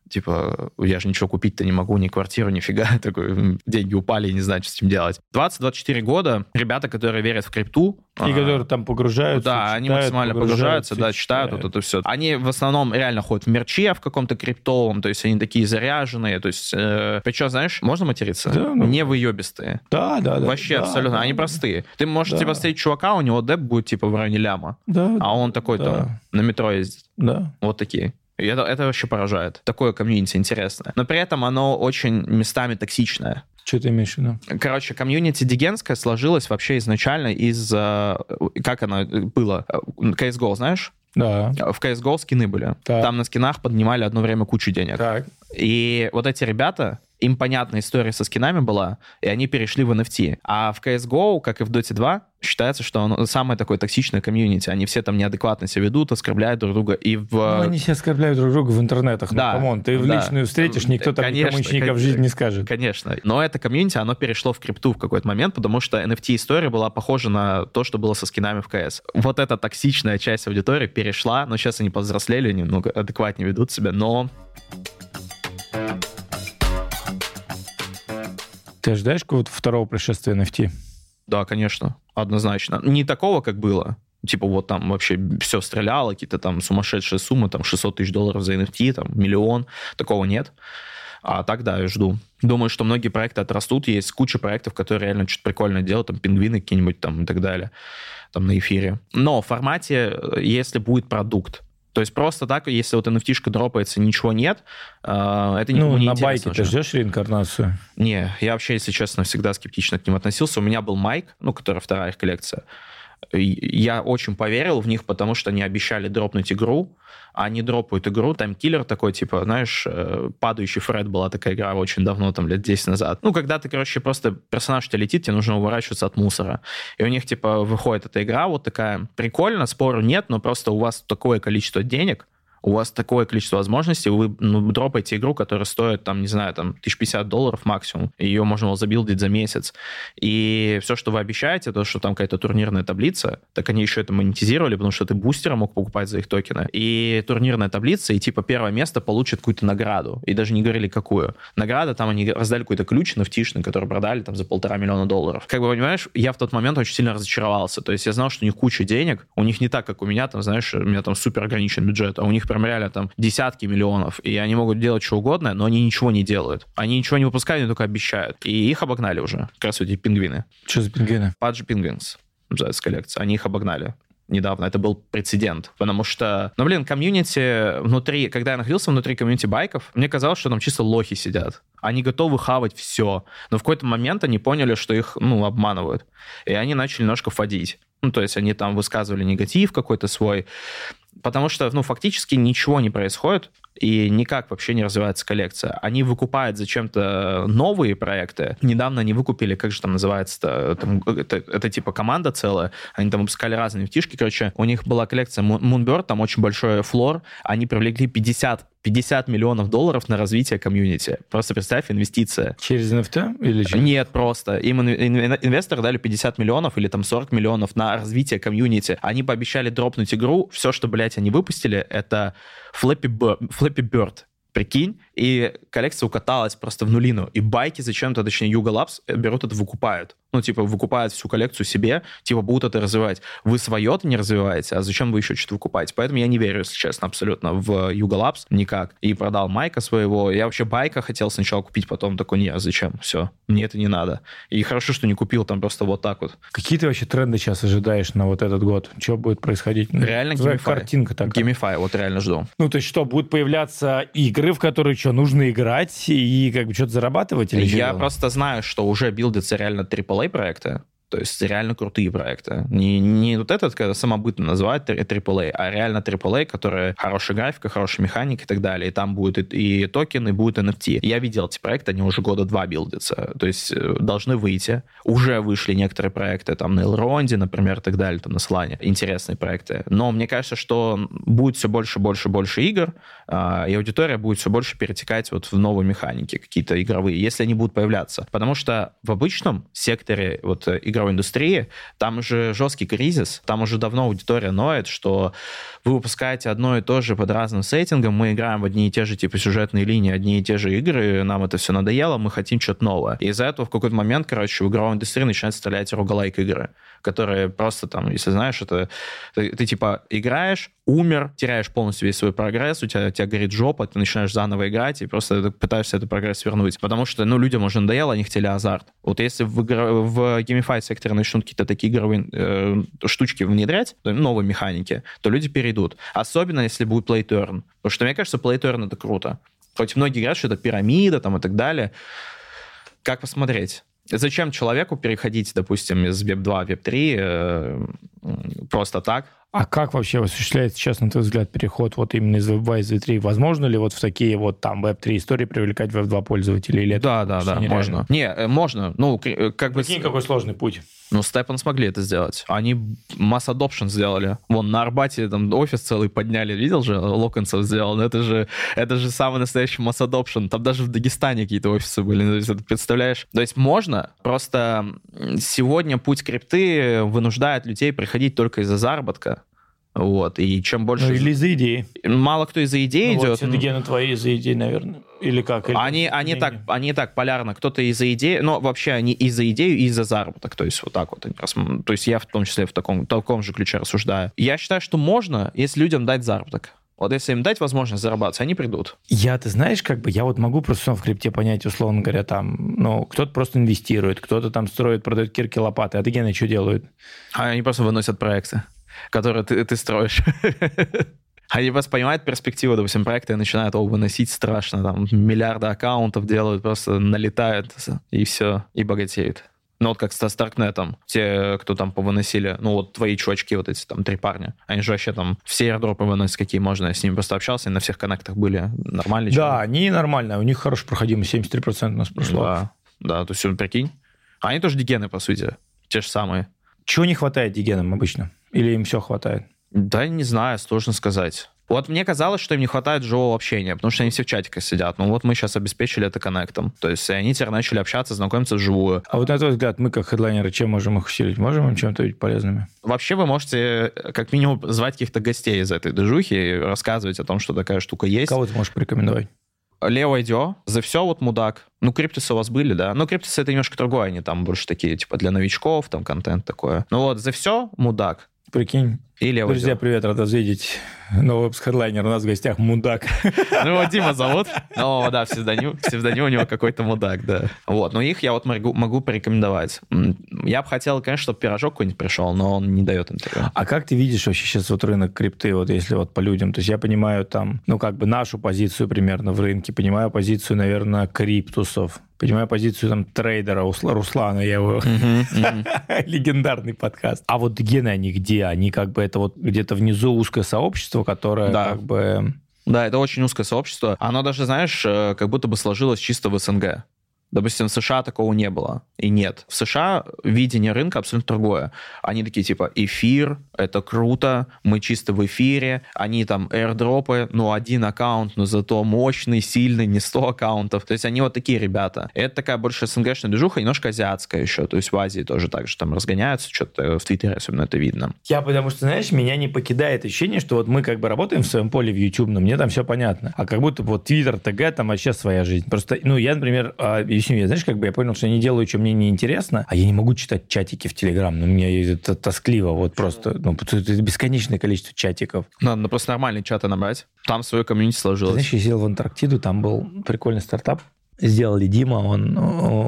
Типа, я же ничего купить-то не могу, ни квартиру, нифига. Такой, деньги упали, не знаю, что с этим делать. 20-24 года ребята, которые верят в крипту... И которые там погружаются, да, читают, они максимально погружаются, да, читают читают. вот это все. Они в основном реально ходят в мерче в каком-то криптовом, то есть они такие заряженные, то есть... причем, знаешь, можно материться? Да, не выебистые. Да. Вообще да, абсолютно. да, они простые. Ты можешь, типа, встретить чувака, у него деп будет, типа, в районе ляма. Да, а он такой там на метро ездит. Да. Вот такие. И это вообще поражает. Такое комьюнити интересное. Но при этом оно очень местами токсичное. Что ты имеешь в виду? Короче, комьюнити дигенское сложилось вообще изначально из... Как оно было? CSGO, знаешь? Да. В CSGO скины были. Так. Там на скинах поднимали одно время кучу денег. Так. И вот эти ребята, им понятная история со скинами была, и они перешли в NFT. А в CSGO, как и в Dota 2, считается, что оно самое такое токсичное комьюнити. Они все там неадекватно себя ведут, оскорбляют друг друга. И они все оскорбляют друг друга в интернетах. Да, камон, ты в личную встретишь, никто там никому ничего в жизни не скажет. Конечно. Но это комьюнити, оно перешло в крипту в какой-то момент, потому что NFT-история была похожа на то, что было со скинами в CS. Вот эта токсичная часть аудитории перешла, но сейчас они повзрослели, немного адекватнее ведут себя, но... Ты ожидаешь какого-то второго пришествия NFT? Да, конечно, однозначно. Не такого, как было. Типа вот там вообще все стреляло, какие-то там сумасшедшие суммы, там $600 тысяч за NFT, там миллион. Такого нет. А так, да, я жду. Думаю, что многие проекты отрастут. Есть куча проектов, которые реально что-то прикольное делают, там пингвины какие-нибудь там и так далее, там на эфире. Но в формате, если будет продукт. То есть просто так, если вот NFT-шка дропается, ничего нет, это никому не интересно. На байке ты ждешь реинкарнацию? Не, я вообще, если честно, всегда скептично к ним относился. У меня был Майк, которая вторая их коллекция. Я очень поверил в них, потому что они обещали дропнуть игру, а они дропают игру, таймкиллер такой, типа, знаешь, падающий Фред была такая игра очень давно, там, лет 10 назад. Когда ты, короче, просто персонаж у тебя летит, тебе нужно уворачиваться от мусора. И у них, типа, выходит эта игра вот такая, прикольно, спору нет, но просто у вас такое количество денег, у вас такое количество возможностей, вы дропаете игру, которая стоит, там, не знаю, там, $1050 максимум, ее можно было забилдить за месяц. И все, что вы обещаете, то, что там какая-то турнирная таблица, так они еще это монетизировали, потому что ты бустера мог покупать за их токены. И турнирная таблица, и типа первое место получит какую-то награду. И даже не говорили, какую. Награда, там они раздали какой-то ключ NFT-шный, который продали там за $1,5 миллиона. Как бы, понимаешь, я в тот момент очень сильно разочаровался. То есть я знал, что у них куча денег, у них не так, как у меня, там, знаешь, у меня там супер ограничен бюджет, а у них прям реально там десятки миллионов, и они могут делать что угодно, но они ничего не делают. Они ничего не выпускают, они только обещают. И их обогнали уже, как раз эти пингвины. Что за пингвины? Pudgy Penguins, называется коллекция. Они их обогнали недавно. Это был прецедент. Потому что, комьюнити внутри, когда я находился внутри комьюнити байков, мне казалось, что там чисто лохи сидят. Они готовы хавать все. Но в какой-то момент они поняли, что их, обманывают. И они начали немножко фадить. То есть они там высказывали негатив какой-то свой. Потому что, фактически ничего не происходит, и никак вообще не развивается коллекция. Они выкупают зачем-то новые проекты. Недавно они выкупили, как же там называется, это типа команда целая, они там выпускали разные ftишки, короче, у них была коллекция Moonbird, там очень большой флор, они привлекли $50 миллионов на развитие комьюнити. Просто представь, инвестиция. Через NFT или через... Нет, просто. Им инвесторы дали 50 миллионов или там 40 миллионов на развитие комьюнити. Они пообещали дропнуть игру. Все, что, они выпустили, это Flappy Bird. Прикинь, и коллекция укаталась просто в нулину. И байки зачем-то, точнее, Yuga Labs берут это, выкупают. Выкупают всю коллекцию себе, будут это развивать. Вы свое-то не развиваете, а зачем вы еще что-то выкупаете? Поэтому я не верю, если честно, абсолютно в Yuga Labs никак. И продал Майка своего. Я вообще байка хотел сначала купить, потом такой, нет, зачем? Все, мне это не надо. И хорошо, что не купил там просто вот так вот. Какие ты вообще тренды сейчас ожидаешь на вот этот год? Что будет происходить? Реально геймифай. Картинка такая. Геймифай, вот реально жду. То есть что, будут появляться игры, в которые нужно играть и что-то зарабатывать? Или я просто знаю, что уже билдятся реально AAA проекты. То есть реально крутые проекты. Не вот этот, когда самобытно называют AAA, а реально AAA, которые хорошая графика, хорошая механика и так далее. И там будет и токены, и будет NFT. Я видел эти проекты, они уже 2 года билдятся. То есть должны выйти. Уже вышли некоторые проекты, там на Элронде, например, и так далее, там на Слане. Интересные проекты. Но мне кажется, что будет все больше игр, и аудитория будет все больше перетекать вот в новые механики, какие-то игровые, если они будут появляться. Потому что в обычном секторе игровом игровой индустрии, там уже жесткий кризис, там уже давно аудитория ноет, что вы выпускаете одно и то же под разным сеттингом, мы играем в одни и те же типа сюжетные линии, одни и те же игры, нам это все надоело, мы хотим что-то новое. И из-за этого в какой-то момент, короче, в игровой индустрии начинают стрелять рогалайк игры, которые просто там, если знаешь, это ты типа играешь, умер, теряешь полностью весь свой прогресс, у тебя горит жопа, ты начинаешь заново играть и просто пытаешься этот прогресс вернуть. Потому что, людям уже надоело, они хотели азарт. Вот если в Gamify секторе начнут какие-то такие игровые штучки внедрять, новые механики, то люди перейдут. Особенно, если будет play turn. Потому что, мне кажется, play turn — это круто. Хоть многие говорят, что это пирамида там и так далее. Как посмотреть? Зачем человеку переходить, допустим, из Web 2 в Web 3 просто так? А как вообще осуществляется сейчас, на твой взгляд, переход вот именно из Web 2 из Web 3? Возможно ли вот в такие вот там Web 3 истории привлекать Web 2 пользователей? Или да, можно. Можно. Прикинь, какой сложный путь. Stepan смогли это сделать. Они mass adoption сделали. Вон, на Арбате там офис целый подняли. Видел же? Локонцев сделал. Это же самый настоящий mass adoption. Там даже в Дагестане какие-то офисы были. То есть, представляешь? То есть можно. Просто сегодня путь крипты вынуждает людей приходить только из-за заработка. Вот, и чем больше... или из-за идеи. Мало кто из-за идеи идет. Вот все-таки твои из-за идеи, наверное. Или как? Или они так полярно. Кто-то из-за идеи, но вообще они и за идею, и за заработок. То есть вот так вот. То есть я в том числе в таком же ключе рассуждаю. Я считаю, что можно, если людям дать заработок. Вот если им дать возможность зарабатывать, они придут. Ты знаешь, я вот могу просто в крипте понять, условно говоря, там, кто-то просто инвестирует, кто-то там строит, продает кирки, лопаты. А дегены что делают? Они просто выносят проекты, которые ты строишь. Они просто понимают перспективу, допустим, проекта и начинают его выносить страшно. Там миллиарды аккаунтов делают, просто налетают, и все, и богатеют. Вот как с Старкнетом. Те, кто там повыносили, твои чувачки, вот эти там 3 парня, они же вообще там все аирдропы выносят, какие можно. Я с ними просто общался, и на всех коннектах были нормальные. Да, они нормальные, у них хорошая проходимость, 73% у нас прошло. Да, то есть, прикинь. Они тоже дегены, по сути, те же самые. Чего не хватает дегенам обычно? Или им все хватает? Да, не знаю, сложно сказать. Вот мне казалось, что им не хватает живого общения, потому что они все в чатиках сидят. Вот мы сейчас обеспечили это коннектом. То есть они теперь начали общаться, знакомиться вживую. А вот на твой взгляд, мы как хедлайнеры, чем можем их усилить? Можем им чем-то быть полезными? Вообще вы можете как минимум звать каких-то гостей из этой движухи и рассказывать о том, что такая штука есть. Кого ты можешь порекомендовать? Лео Идио, за все мудак. Криптусы у вас были, да? Криптусы это немножко другое, они там больше такие, типа, для новичков, там контент такое. за все мудак. Прикинь. Друзья, привет, рад вас видеть. Новый выпуск Headliner, у нас в гостях мудак. Дима зовут. Да, псевдоним у него какой-то мудак, да. Их я могу порекомендовать. Я бы хотел, конечно, чтобы Пирожок какой-нибудь пришел, но он не дает интервью. А как ты видишь вообще сейчас рынок крипты, если по людям? То есть я понимаю там, нашу позицию примерно в рынке, понимаю позицию, наверное, криптусов, понимаю позицию там трейдера Руслана, я его... Легендарный подкаст. А дегены они где? Они это где-то внизу узкое сообщество, которое Да, это очень узкое сообщество. Оно даже, знаешь, как будто бы сложилось чисто в СНГ. Допустим, в США такого не было и нет. В США видение рынка абсолютно другое. Они такие типа эфир, это круто, мы чисто в эфире, они там airdropы, 1 аккаунт, но зато мощный, сильный, не 100 аккаунтов. То есть они вот такие ребята. И это такая больше СНГшная движуха, немножко азиатская еще. То есть в Азии тоже так же там разгоняются, что-то в Твиттере особенно это видно. Потому что, знаешь, меня не покидает ощущение, что мы работаем в своем поле в YouTube, но мне там все понятно. А как будто Твиттер, ТГ, там вообще своя жизнь. Просто, я, например, знаешь, я понял, что я не делаю, что мне не интересно, а я не могу читать чатики в Телеграм. Мне это тоскливо. Просто, это бесконечное количество чатиков. Надо просто нормальные чаты набрать. Там свое комьюнити сложилось. Знаешь, я сидел в Антарктиду, там был прикольный стартап. Сделали Дима, он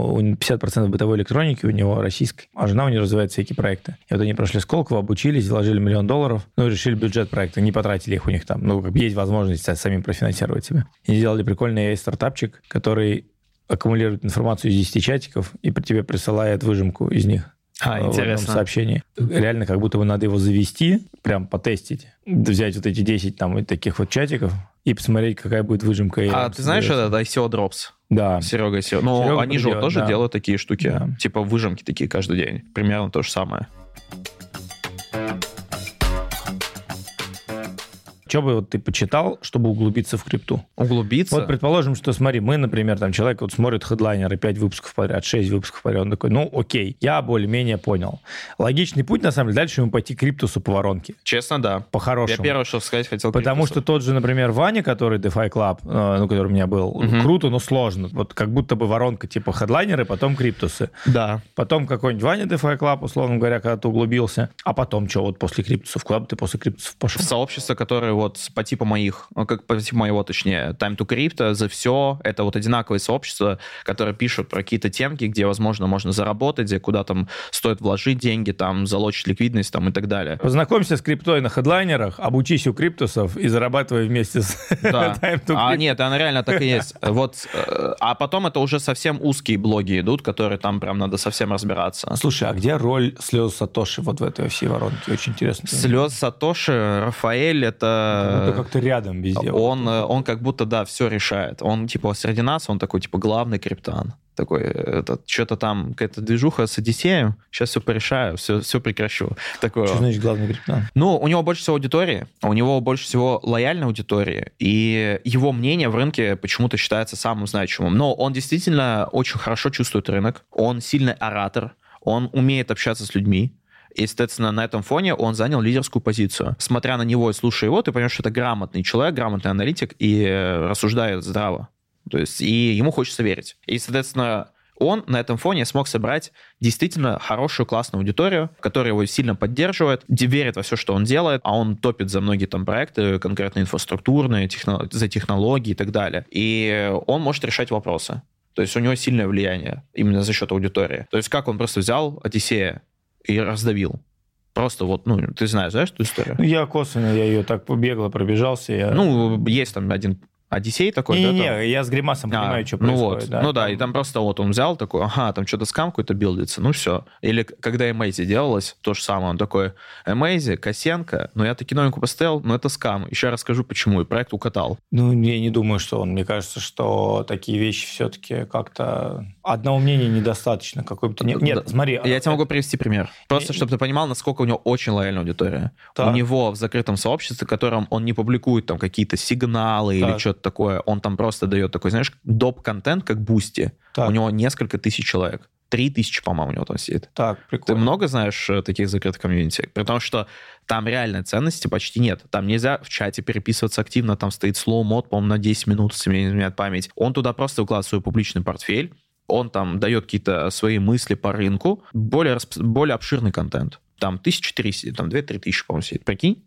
50% бытовой электроники у него российской, а жена у него развивает всякие проекты. И они прошли Сколково, обучились, заложили $1 миллион, и решили бюджет проекта, не потратили их у них там. Есть возможность самим профинансировать себя. И сделали прикольный стартапчик, который аккумулирует информацию из 10 чатиков и тебе присылает выжимку из них. Интересно. В одном сообщении. Реально, как будто бы надо его завести, прям потестить, взять эти 10 таких чатиков и посмотреть, какая будет выжимка. А ты знаешь этот ICO Drops? Да. Серега ICO. Серега они же тоже делают такие штуки. Да. Типа выжимки такие каждый день. Примерно то же самое. Что бы вот ты почитал, чтобы углубиться в крипту? Углубиться? Вот предположим, что смотри, мы, например, там человек вот смотрит хедлайнеры, 5 выпусков подряд, 6 выпусков подряд, он такой, ну окей, я более-менее понял. Логичный путь, на самом деле, дальше ему пойти к криптусу по воронке. Честно, да. По-хорошему. Я первое, что сказать хотел. Потому что тот же, например, Ваня, который DeFi Club, который у меня был, круто, но сложно. Вот как будто бы воронка типа хедлайнеры, потом криптусы. Да. Потом какой-нибудь Ваня DeFi Club, условно говоря, когда ты углубился. А потом что, вот после криптусов? Куда бы ты после криптусов пошел? Сообщество, которое вот по типу моих, как по типу моего, точнее, Time to Crypto, за все, это вот одинаковые сообщества, которые пишут про какие-то темки, где, возможно, можно заработать, где куда там стоит вложить деньги, там, залочить ликвидность там и так далее. Познакомься с криптой на хедлайнерах, обучись у криптусов и зарабатывай вместе с Да. Time to Crypto. Нет, она реально так и есть. Вот, а потом это уже совсем узкие блоги идут, которые там прям надо совсем разбираться. Слушай, а где роль слез Сатоши вот в этой всей воронке? Очень интересно. Слез Сатоши, Рафаэль, это... Как будто как-то рядом везде. Он как будто, да, все решает. Он, типа, среди нас, он такой, типа, главный криптан. Такой, что-то там, какая-то движуха с Одиссеем, сейчас все порешаю, все прекращу. Такое. Что значит главный криптан? Ну, у него больше всего аудитории, у него больше всего лояльной аудитории, и его мнение в рынке почему-то считается самым значимым. Но он действительно очень хорошо чувствует рынок, он сильный оратор, он умеет общаться с людьми. И, естественно, на этом фоне он занял лидерскую позицию. Смотря на него и слушая его, ты понимаешь, что это грамотный человек, грамотный аналитик и рассуждает здраво. То есть, и ему хочется верить. И, соответственно, он на этом фоне смог собрать действительно хорошую, классную аудиторию, которая его сильно поддерживает, верит во все, что он делает, а он топит за многие там проекты, конкретно инфраструктурные, за технологии и так далее. И он может решать вопросы. То есть у него сильное влияние именно за счет аудитории. То есть как он просто взял Одиссея и раздавил. Просто вот, ну, ты знаешь эту историю? Ну, я косвенно, я ее так побегло пробежался. Ну, есть там один Одиссей такой, Не, я с Гримасом понимаю, что происходит. Вот. Да, ну да, и там просто вот он взял такой, там что-то скам какой-то билдится, ну все. Или когда Эмейзи делалось, то же самое, он такой, Эмейзи, Косенко, я таки новенькую поставил, но это скам. Еще расскажу, почему, и проект укатал. Ну, я не думаю, что он. Мне кажется, что такие вещи все-таки как-то... Одного мнения недостаточно. Нет, смотри. Я тебе могу привести пример. Просто, чтобы ты понимал, насколько у него очень лояльная аудитория. Так. У него в закрытом сообществе, в котором он не публикует там какие-то сигналы или что-то такое, он там просто дает такой, знаешь, доп-контент, как Бусти. У него несколько тысяч человек. 3000, по-моему, у него там сидит. Так, прикольно. Ты много знаешь таких закрытых комьюнити? При том, что там реальной ценности почти нет. Там нельзя в чате переписываться активно, там стоит slow мод, по-моему, на 10 минут, если мне не изменяет память. Он туда просто выкладывает свой публичный портфель, он там дает какие-то свои мысли по рынку, более обширный контент. Там 1003 сидит, там 2-3 тысячи, по-моему, сидит. Прикинь?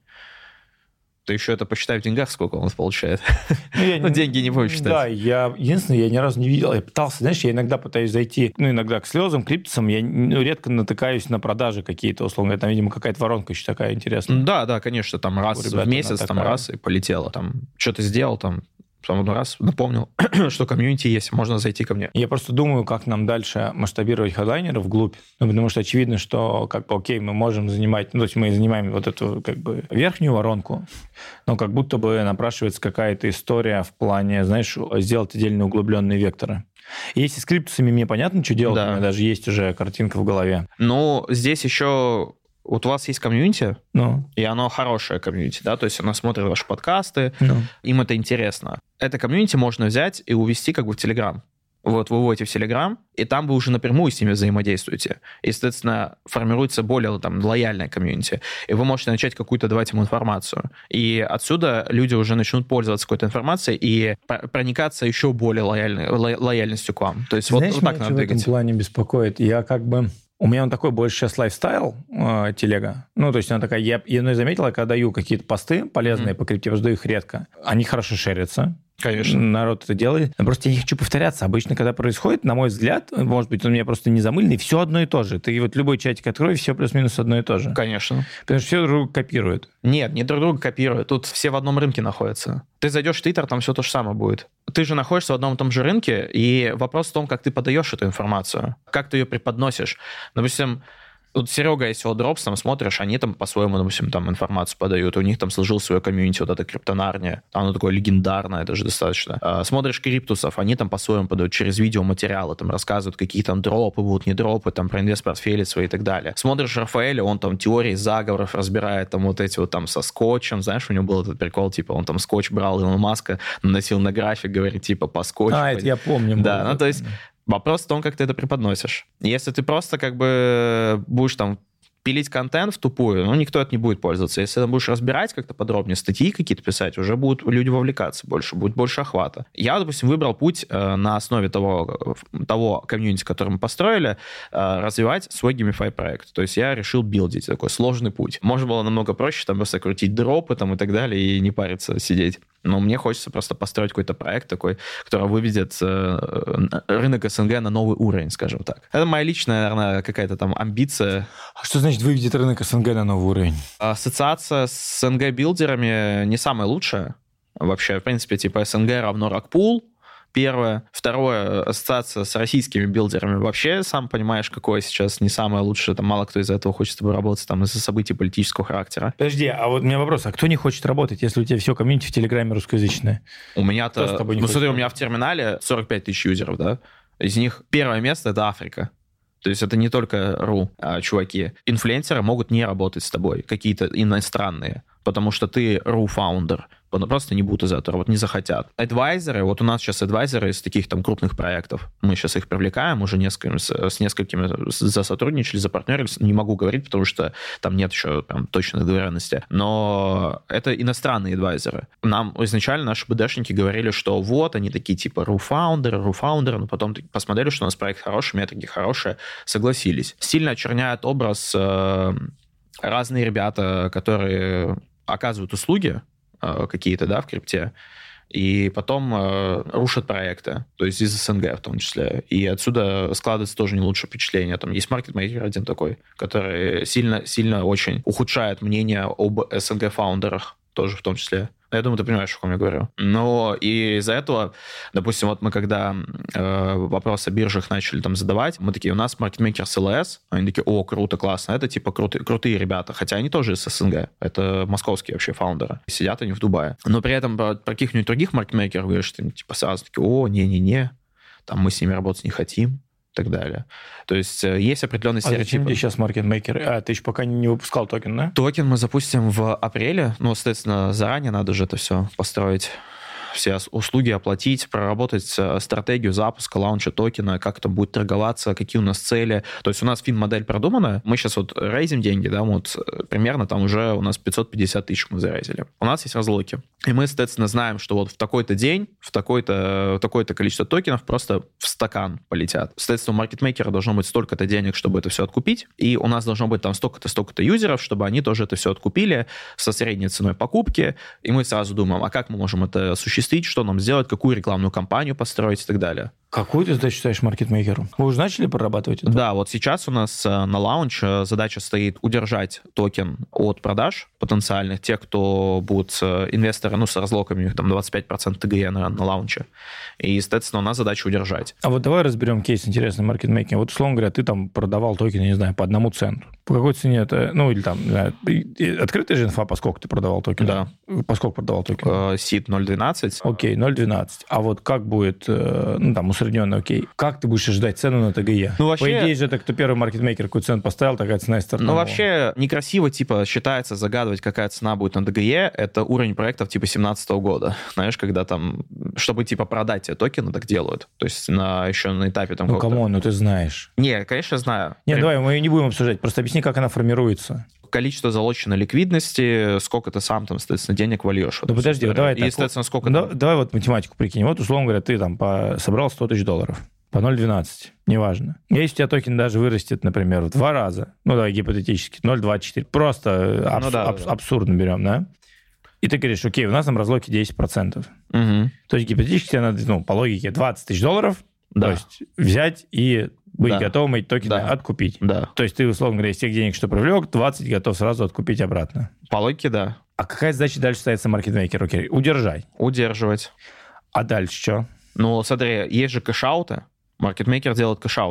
Ты еще это посчитай в деньгах, сколько он получает. Деньги не будем считать. Да, я ни разу не видел. Я пытался, знаешь, я иногда пытаюсь зайти, иногда к слезам, криптусам, я редко натыкаюсь на продажи какие-то, условно. Там, видимо, какая-то воронка еще такая интересная. Да, конечно, там раз в месяц, там раз и полетело. Там что-то сделал, там один раз напомнил, что комьюнити есть, можно зайти ко мне. Я просто думаю, как нам дальше масштабировать хедлайнеров вглубь. Потому что очевидно, что окей, мы можем занимать, то есть мы занимаем вот эту верхнюю воронку, но как будто бы напрашивается какая-то история в плане, знаешь, сделать отдельные углубленные векторы. Если с криптусами мне понятно, что делать, у меня даже есть уже картинка в голове. Ну, здесь еще... Вот у вас есть комьюнити, и оно хорошее комьюнити, да, то есть оно смотрит ваши подкасты, им это интересно. Это комьюнити можно взять и увести в Телеграм. Вот вы вводите в Телеграм, и там вы уже напрямую с ними взаимодействуете. И, соответственно, формируется более лояльное комьюнити. И вы можете начать какую-то давать им информацию. И отсюда люди уже начнут пользоваться какой-то информацией и проникаться еще более лояльностью к вам. То есть знаешь, вот так надо двигать. В этом плане беспокоит. У меня он такой больше сейчас лайфстайл, телега. Ну, то есть она такая... Я заметил, когда даю какие-то посты полезные по крипте, жду их редко. Они хорошо шерятся. Конечно. Народ это делает. Но просто я не хочу повторяться. Обычно, когда происходит, на мой взгляд, может быть, он у меня просто не замыленный, все одно и то же. Ты вот любой чатик открой, все плюс-минус одно и то же. Конечно. Потому что все друг друга копируют. Нет, не друг друга копируют. Тут все в одном рынке находятся. Ты зайдешь в Твиттер, там все то же самое будет. Ты же находишься в одном и том же рынке, и вопрос в том, как ты подаешь эту информацию, как ты ее преподносишь. Допустим, Вот Серега, если вот Drops там смотришь, они там по-своему, допустим, там информацию подают, у них там сложилось свое комьюнити, вот это криптонарния, оно такое легендарное, это же достаточно. Смотришь Криптусов, они там по-своему подают через видеоматериалы, там рассказывают, какие там дропы будут, не дропы, там про инвест-портфели свои и так далее. Смотришь Рафаэля, он там теории заговоров разбирает, там вот эти вот там со скотчем, знаешь, у него был этот прикол, типа он там скотч брал Илона Маска, наносил на график, говорит, типа по скотчу. Это я помню. Да, ну то есть вопрос в том, как ты это преподносишь. Если ты просто как бы будешь там пилить контент в тупую, ну, никто это не будет пользоваться. Если ты будешь разбирать как-то подробнее, статьи какие-то писать, уже будут люди вовлекаться больше, будет больше охвата. Я, допустим, выбрал путь на основе того комьюнити, который мы построили, развивать свой Gamify проект. То есть я решил билдить такой сложный путь. Можно было намного проще, там просто крутить дропы там, и так далее, и не париться, сидеть. Но мне хочется просто построить какой-то проект такой, который выведет рынок СНГ на новый уровень, скажем так. Это моя личная, наверное, какая-то там амбиция. А что значит выведет рынок СНГ на новый уровень? Ассоциация с СНГ-билдерами не самая лучшая. Вообще, в принципе, типа СНГ равно Рокпул. Первое. Второе, ассоциация с российскими билдерами. Вообще, сам понимаешь, какое сейчас не самое лучшее. Там мало кто из-за этого хочет с тобой работать, там, из-за событий политического характера. Подожди, а вот у меня вопрос. А кто не хочет работать, если у тебя все комьюнити в Телеграме русскоязычное? У меня-то... Ну, смотри, у меня в терминале 45 тысяч юзеров, да? Из них первое место — это Африка. То есть это не только чуваки. Инфлюенсеры могут не работать с тобой, какие-то иностранные, потому что ты фаундер. Просто не будут из этого, вот не захотят. Адвайзеры, вот у нас сейчас адвайзеры из таких там крупных проектов, мы сейчас их привлекаем, уже с несколькими засотрудничали, запартнерились, не могу говорить, потому что там нет еще прям точной договоренности, но это иностранные адвайзеры. Нам изначально наши БДшники говорили, что вот, они такие типа фаундеры, но потом посмотрели, что у нас проект хороший, метрики хорошие, согласились. Сильно очерняет образ разные ребята, которые оказывают услуги, какие-то, да, в крипте, и потом рушат проекты, то есть из СНГ в том числе. И отсюда складывается тоже не лучшее впечатление. Там есть маркетмейкер один такой, который сильно очень ухудшает мнение об СНГ-фаундерах, тоже в том числе. Я думаю, ты понимаешь, о ком я говорю. Но и из-за этого, допустим, вот мы когда вопрос о биржах начали там задавать, мы такие, у нас маркетмейкер с ЛС, они такие, о, круто, классно, это типа крутые ребята, хотя они тоже из СНГ, это московские вообще фаундеры, сидят они в Дубае. Но при этом про каких-нибудь других маркетмейкеров говоришь, ты типа сразу такие, о, не-не-не, там мы с ними работать не хотим. И так далее. То есть есть определенные стереотипы. Зачем тебе сейчас маркетмейкер? Ты еще пока не выпускал токен, да? Токен мы запустим в апреле. Ну, соответственно, заранее надо же это все построить. Все услуги оплатить, проработать стратегию запуска, лаунча токена, как это будет торговаться, какие у нас цели. То есть у нас фин-модель продумана. Мы сейчас вот рейзим деньги, да, вот примерно там уже у нас 550 тысяч мы зарейзили. У нас есть разлоки. И мы, соответственно, знаем, что вот в такой-то день, в такое-то количество токенов просто в стакан полетят. Соответственно, у маркетмейкера должно быть столько-то денег, чтобы это все откупить. И у нас должно быть там столько-то юзеров, чтобы они тоже это все откупили со средней ценой покупки. И мы сразу думаем, а как мы можем это осуществить, что нам сделать, какую рекламную кампанию построить и так далее. Какую ты задачу ставишь маркетмейкеру? Вы уже начали прорабатывать это? Да, вот сейчас у нас на лаунч задача стоит удержать токен от продаж потенциальных, тех, кто будут инвесторы, ну, с разлоками, у них там 25% ТГЕ на лаунче. И, естественно, у нас задача удержать. А вот давай разберем кейс интересный маркетмейкинг. Вот, условно говоря, ты там продавал токены, не знаю, по 1 центу. По какой цене это? Ну, или там, не знаю, открытая же инфа, по сколько ты продавал токен? Да. По сколько продавал токен? Сид 0.12. Окей, 0.12. А вот как будет, ну, там, усредненно, окей. Как ты будешь ожидать цену на ТГЕ? Ну, вообще... По идее же, это кто первый маркетмейкер какую цену поставил, такая цена и стартовала. Ну, вообще, некрасиво, типа, считается загадывать, какая цена будет на ТГЕ. Это уровень проектов, типа, 2017 года. Знаешь, когда там, чтобы, типа, продать те токены, так делают. То есть еще на этапе там... Ну, камон, ну ты знаешь. Не, конечно, знаю. Не, давай, мы ее не будем обсуждать. Просто объясни, как она формируется. Количество залоченной ликвидности, сколько ты сам там, соответственно, денег вольешь. Да подожди, давай и, так. Естественно, сколько... Давай вот математику прикинь. Вот, условно говоря, ты там собрал $100 тысяч. По 0.12, неважно. Если у тебя токен даже вырастет, например, в 2 раза, ну, давай гипотетически, 0.24, просто абсурдно берем, да? И ты говоришь, окей, у нас там разлоки 10%. Угу. То есть гипотетически тебе надо, ну, по логике, $20 тысяч, да. То есть взять и быть готовым эти токены откупить. Да. То есть ты, условно говоря, из тех денег, что привлек, 20 готов сразу откупить обратно. По логике, да. А какая задача дальше ставится маркетмейкеру? Окей, удержать. Удерживать. А дальше что? Ну, смотри, есть же кэшауты. Маркетмейкер делает кэшауты.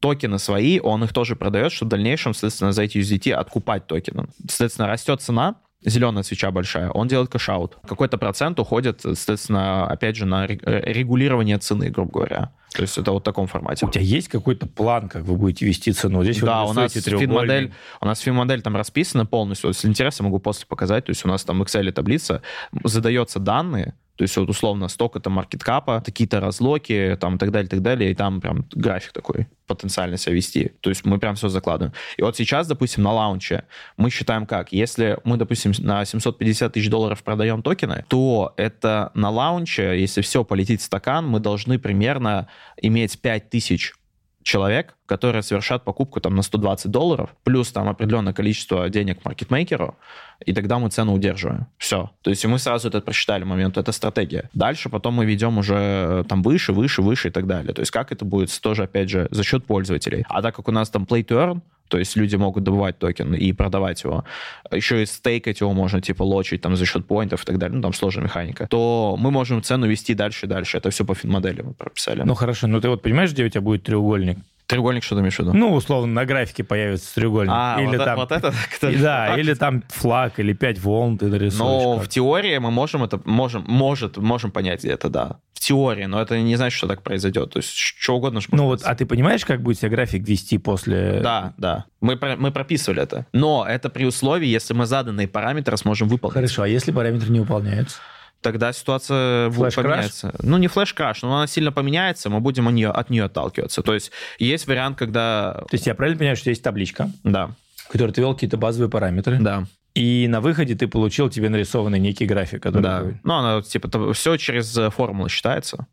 токены свои, он их тоже продает, чтобы в дальнейшем, соответственно, за эти USDT откупать токены. Соответственно, растет цена, зеленая свеча большая, он делает кэш-аут. Какой-то процент уходит, соответственно, опять же, на регулирование цены, грубо говоря. То есть это вот в таком формате. У тебя есть какой-то план, как вы будете вести цену? Здесь да, вот у нас фин-модель там расписана полностью. Если интересно, могу после показать. То есть у нас там в Excel таблица, задается данные, то есть вот условно столько-то маркеткапа, такие-то разлоки, там и так далее, и там прям график такой потенциально себя вести. То есть мы прям все закладываем. И вот сейчас, допустим, на лаунче мы считаем как? Если мы, допустим, на $750 тысяч продаем токены, то это на лаунче, если все полетит в стакан, мы должны примерно иметь 5000 человек, которые совершат покупку там на $120, плюс там определенное количество денег маркетмейкеру, и тогда мы цену удерживаем. Все. То есть мы сразу это просчитали момент, это стратегия. Дальше потом мы ведем уже там выше и так далее. То есть как это будет тоже, опять же, за счет пользователей. А так как у нас там play to earn, то есть люди могут добывать токен и продавать его, еще и стейкать его можно, типа, лочить там за счет поинтов и так далее, ну, там сложная механика, то мы можем цену вести дальше и дальше. Это все по фин-модели мы прописали. Ну, хорошо, но ты вот понимаешь, где у тебя будет треугольник? Треугольник, что ты имеешь в виду? Ну, условно, на графике появится треугольник. Или вот, там, вот это? Да, или там флаг, или 5 волн ты нарисуешь. Но в теории мы можем понять, где это, да. В теории, но это не значит, что так произойдет. То есть что угодно. Ну вот, а ты понимаешь, как будет себя график вести после... Да. Мы прописывали это. Но это при условии, если мы заданные параметры сможем выполнить. Хорошо, а если параметры не выполняются? Тогда ситуация поменяется. Ну, не флеш-краш, но она сильно поменяется, мы будем от нее отталкиваться. То есть есть вариант, когда... То есть я правильно понимаю, что есть табличка, да, в которой ты ввел какие-то базовые параметры, да, и на выходе ты получил тебе нарисованный некий график, который... Да, ну, она, типа, все через формулы считается.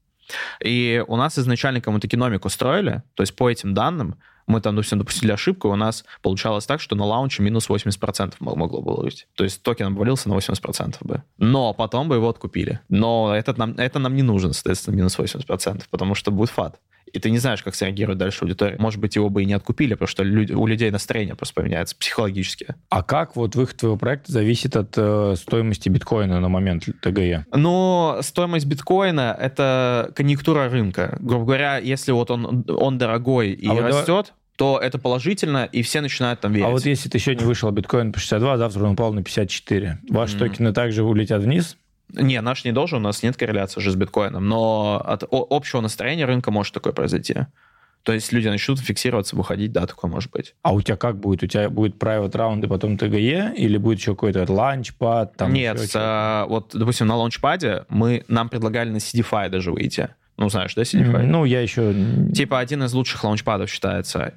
И у нас изначально кому-то экономику строили, то есть по этим данным мы там, допустили ошибку, у нас получалось так, что на лаунче минус 80% могло было быть. То есть токен обвалился на 80% бы. Но потом бы его откупили. Но это нам не нужен, соответственно, минус 80%, потому что будет фат. И ты не знаешь, как среагирует дальше аудитория. Может быть, его бы и не откупили, потому что у людей настроение просто поменяется психологически. А как вот выход твоего проекта зависит от стоимости биткоина на момент ТГЕ? Ну, стоимость биткоина — это конъюнктура рынка. Грубо говоря, если вот он дорогой и растет, то это положительно, и все начинают там верить. А вот если ты еще не вышел биткоин по 62, завтра он упал на 54, ваши токены также улетят вниз? Не, наш не должен, у нас нет корреляции уже с биткоином, но от общего настроения рынка может такое произойти. То есть люди начнут фиксироваться, выходить, да, такое может быть. А у тебя как будет? У тебя будет private round и потом ТГЕ, или будет еще какой-то лаунчпад? Нет, вот, допустим, на лаунчпаде нам предлагали на CDFI даже выйти. Ну, знаешь, да, CDFI? Ну, я еще... Типа один из лучших лаунчпадов считается.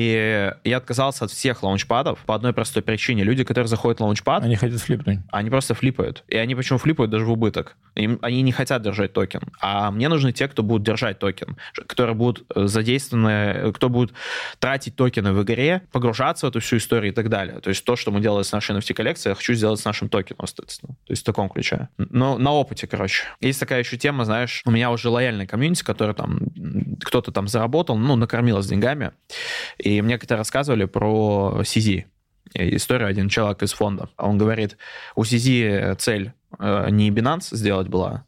И я отказался от всех лаунчпадов по одной простой причине. Люди, которые заходят в лаунчпад... Они хотят флипнуть. Они просто флипают. И они почему флипают даже в убыток? Они не хотят держать токен. А мне нужны те, кто будут держать токен, которые будут задействованы, кто будет тратить токены в игре, погружаться в эту всю историю и так далее. То есть то, что мы делали с нашей NFT-коллекцией, я хочу сделать с нашим токеном, соответственно. То есть в таком ключе. Но на опыте, короче. Есть такая еще тема, знаешь, у меня уже лояльная комьюнити, который там кто-то там заработал, ну, накормилась деньгами. И мне как-то рассказывали про CZ. Историю один человек из фонда. Он говорит, у CZ цель не Binance сделать была,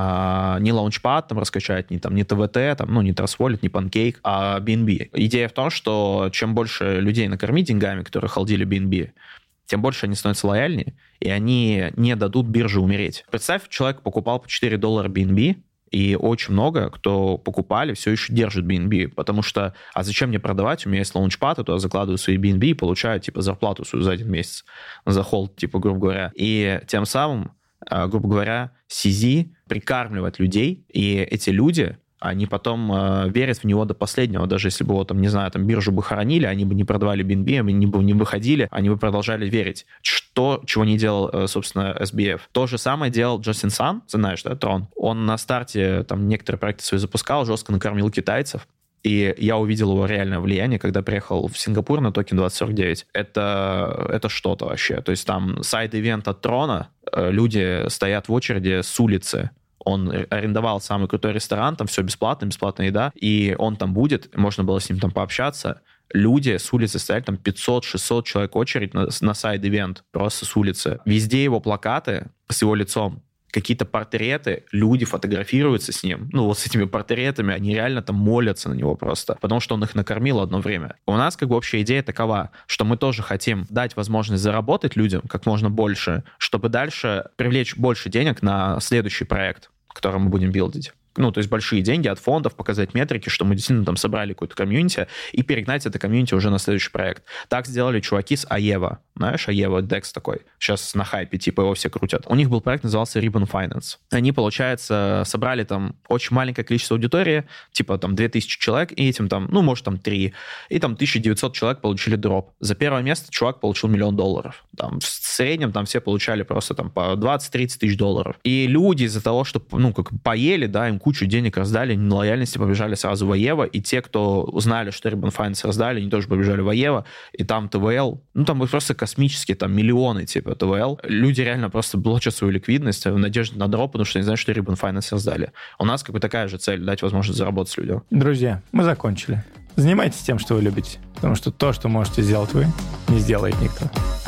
а не Launchpad там раскачать, не TVT, там, ну, не Trust Wallet, не Pancake, а BNB. Идея в том, что чем больше людей накормить деньгами, которые холдили BNB, тем больше они становятся лояльнее, и они не дадут бирже умереть. Представь, человек покупал по $4 BNB, и очень много, кто покупали, все еще держит BNB, потому что, а зачем мне продавать? У меня есть лаунчпад, я туда закладываю свои BNB и получаю, типа, зарплату свою за 1 месяц за холд, типа, грубо говоря. И тем самым, грубо говоря, CZ прикармливает людей, и эти люди, они потом верят в него до последнего. Даже если бы его, там, не знаю, там, биржу бы хоронили, они бы не продавали BNB, они бы не выходили, они бы продолжали верить. Что, чего не делал, собственно, SBF. То же самое делал Джастин Сан, знаешь, да, Трон. Он на старте там некоторые проекты свои запускал, жестко накормил китайцев. И я увидел его реальное влияние, когда приехал в Сингапур на токен 2049. Это что-то вообще. То есть там сайд-ивент от Трона, люди стоят в очереди с улицы. Он арендовал самый крутой ресторан, там все бесплатно, бесплатная еда, и он там будет, можно было с ним там пообщаться. Люди с улицы стояли, там 500-600 человек очередь на сайд-ивент, просто с улицы. Везде его плакаты с его лицом. какие-то портреты, люди фотографируются с ним. Ну, вот с этими портретами, они реально там молятся на него просто, потому что он их накормил одно время. У нас как бы общая идея такова, что мы тоже хотим дать возможность заработать людям как можно больше, чтобы дальше привлечь больше денег на следующий проект, который мы будем билдить. Ну, то есть большие деньги от фондов, показать метрики, что мы действительно там собрали какую-то комьюнити и перегнать это комьюнити уже на следующий проект. Так сделали чуваки с Аева. Знаешь, Аева, DEX такой. Сейчас на хайпе, типа его все крутят. У них был проект, назывался Ribbon Finance. Они, получается, собрали там очень маленькое количество аудитории, типа там 2000 человек, и этим там, ну, может, там 3. И там 1900 человек получили дроп. За первое место чувак получил $1 миллион. Там в среднем там все получали просто там по 20-30 тысяч долларов. И люди из-за того, что, ну, как поели, да, им кучу денег раздали, на лояльности побежали сразу в Аева, и те, кто узнали, что Ribbon Finance раздали, они тоже побежали в Аева, и там ТВЛ, ну, там просто космические, там, миллионы, типа, ТВЛ. Люди реально просто блочат свою ликвидность в надежде на дроп, потому что они знают, что Ribbon Finance раздали. У нас как бы такая же цель, дать возможность заработать людям. Друзья, мы закончили. Занимайтесь тем, что вы любите, потому что то, что можете сделать вы, не сделает никто.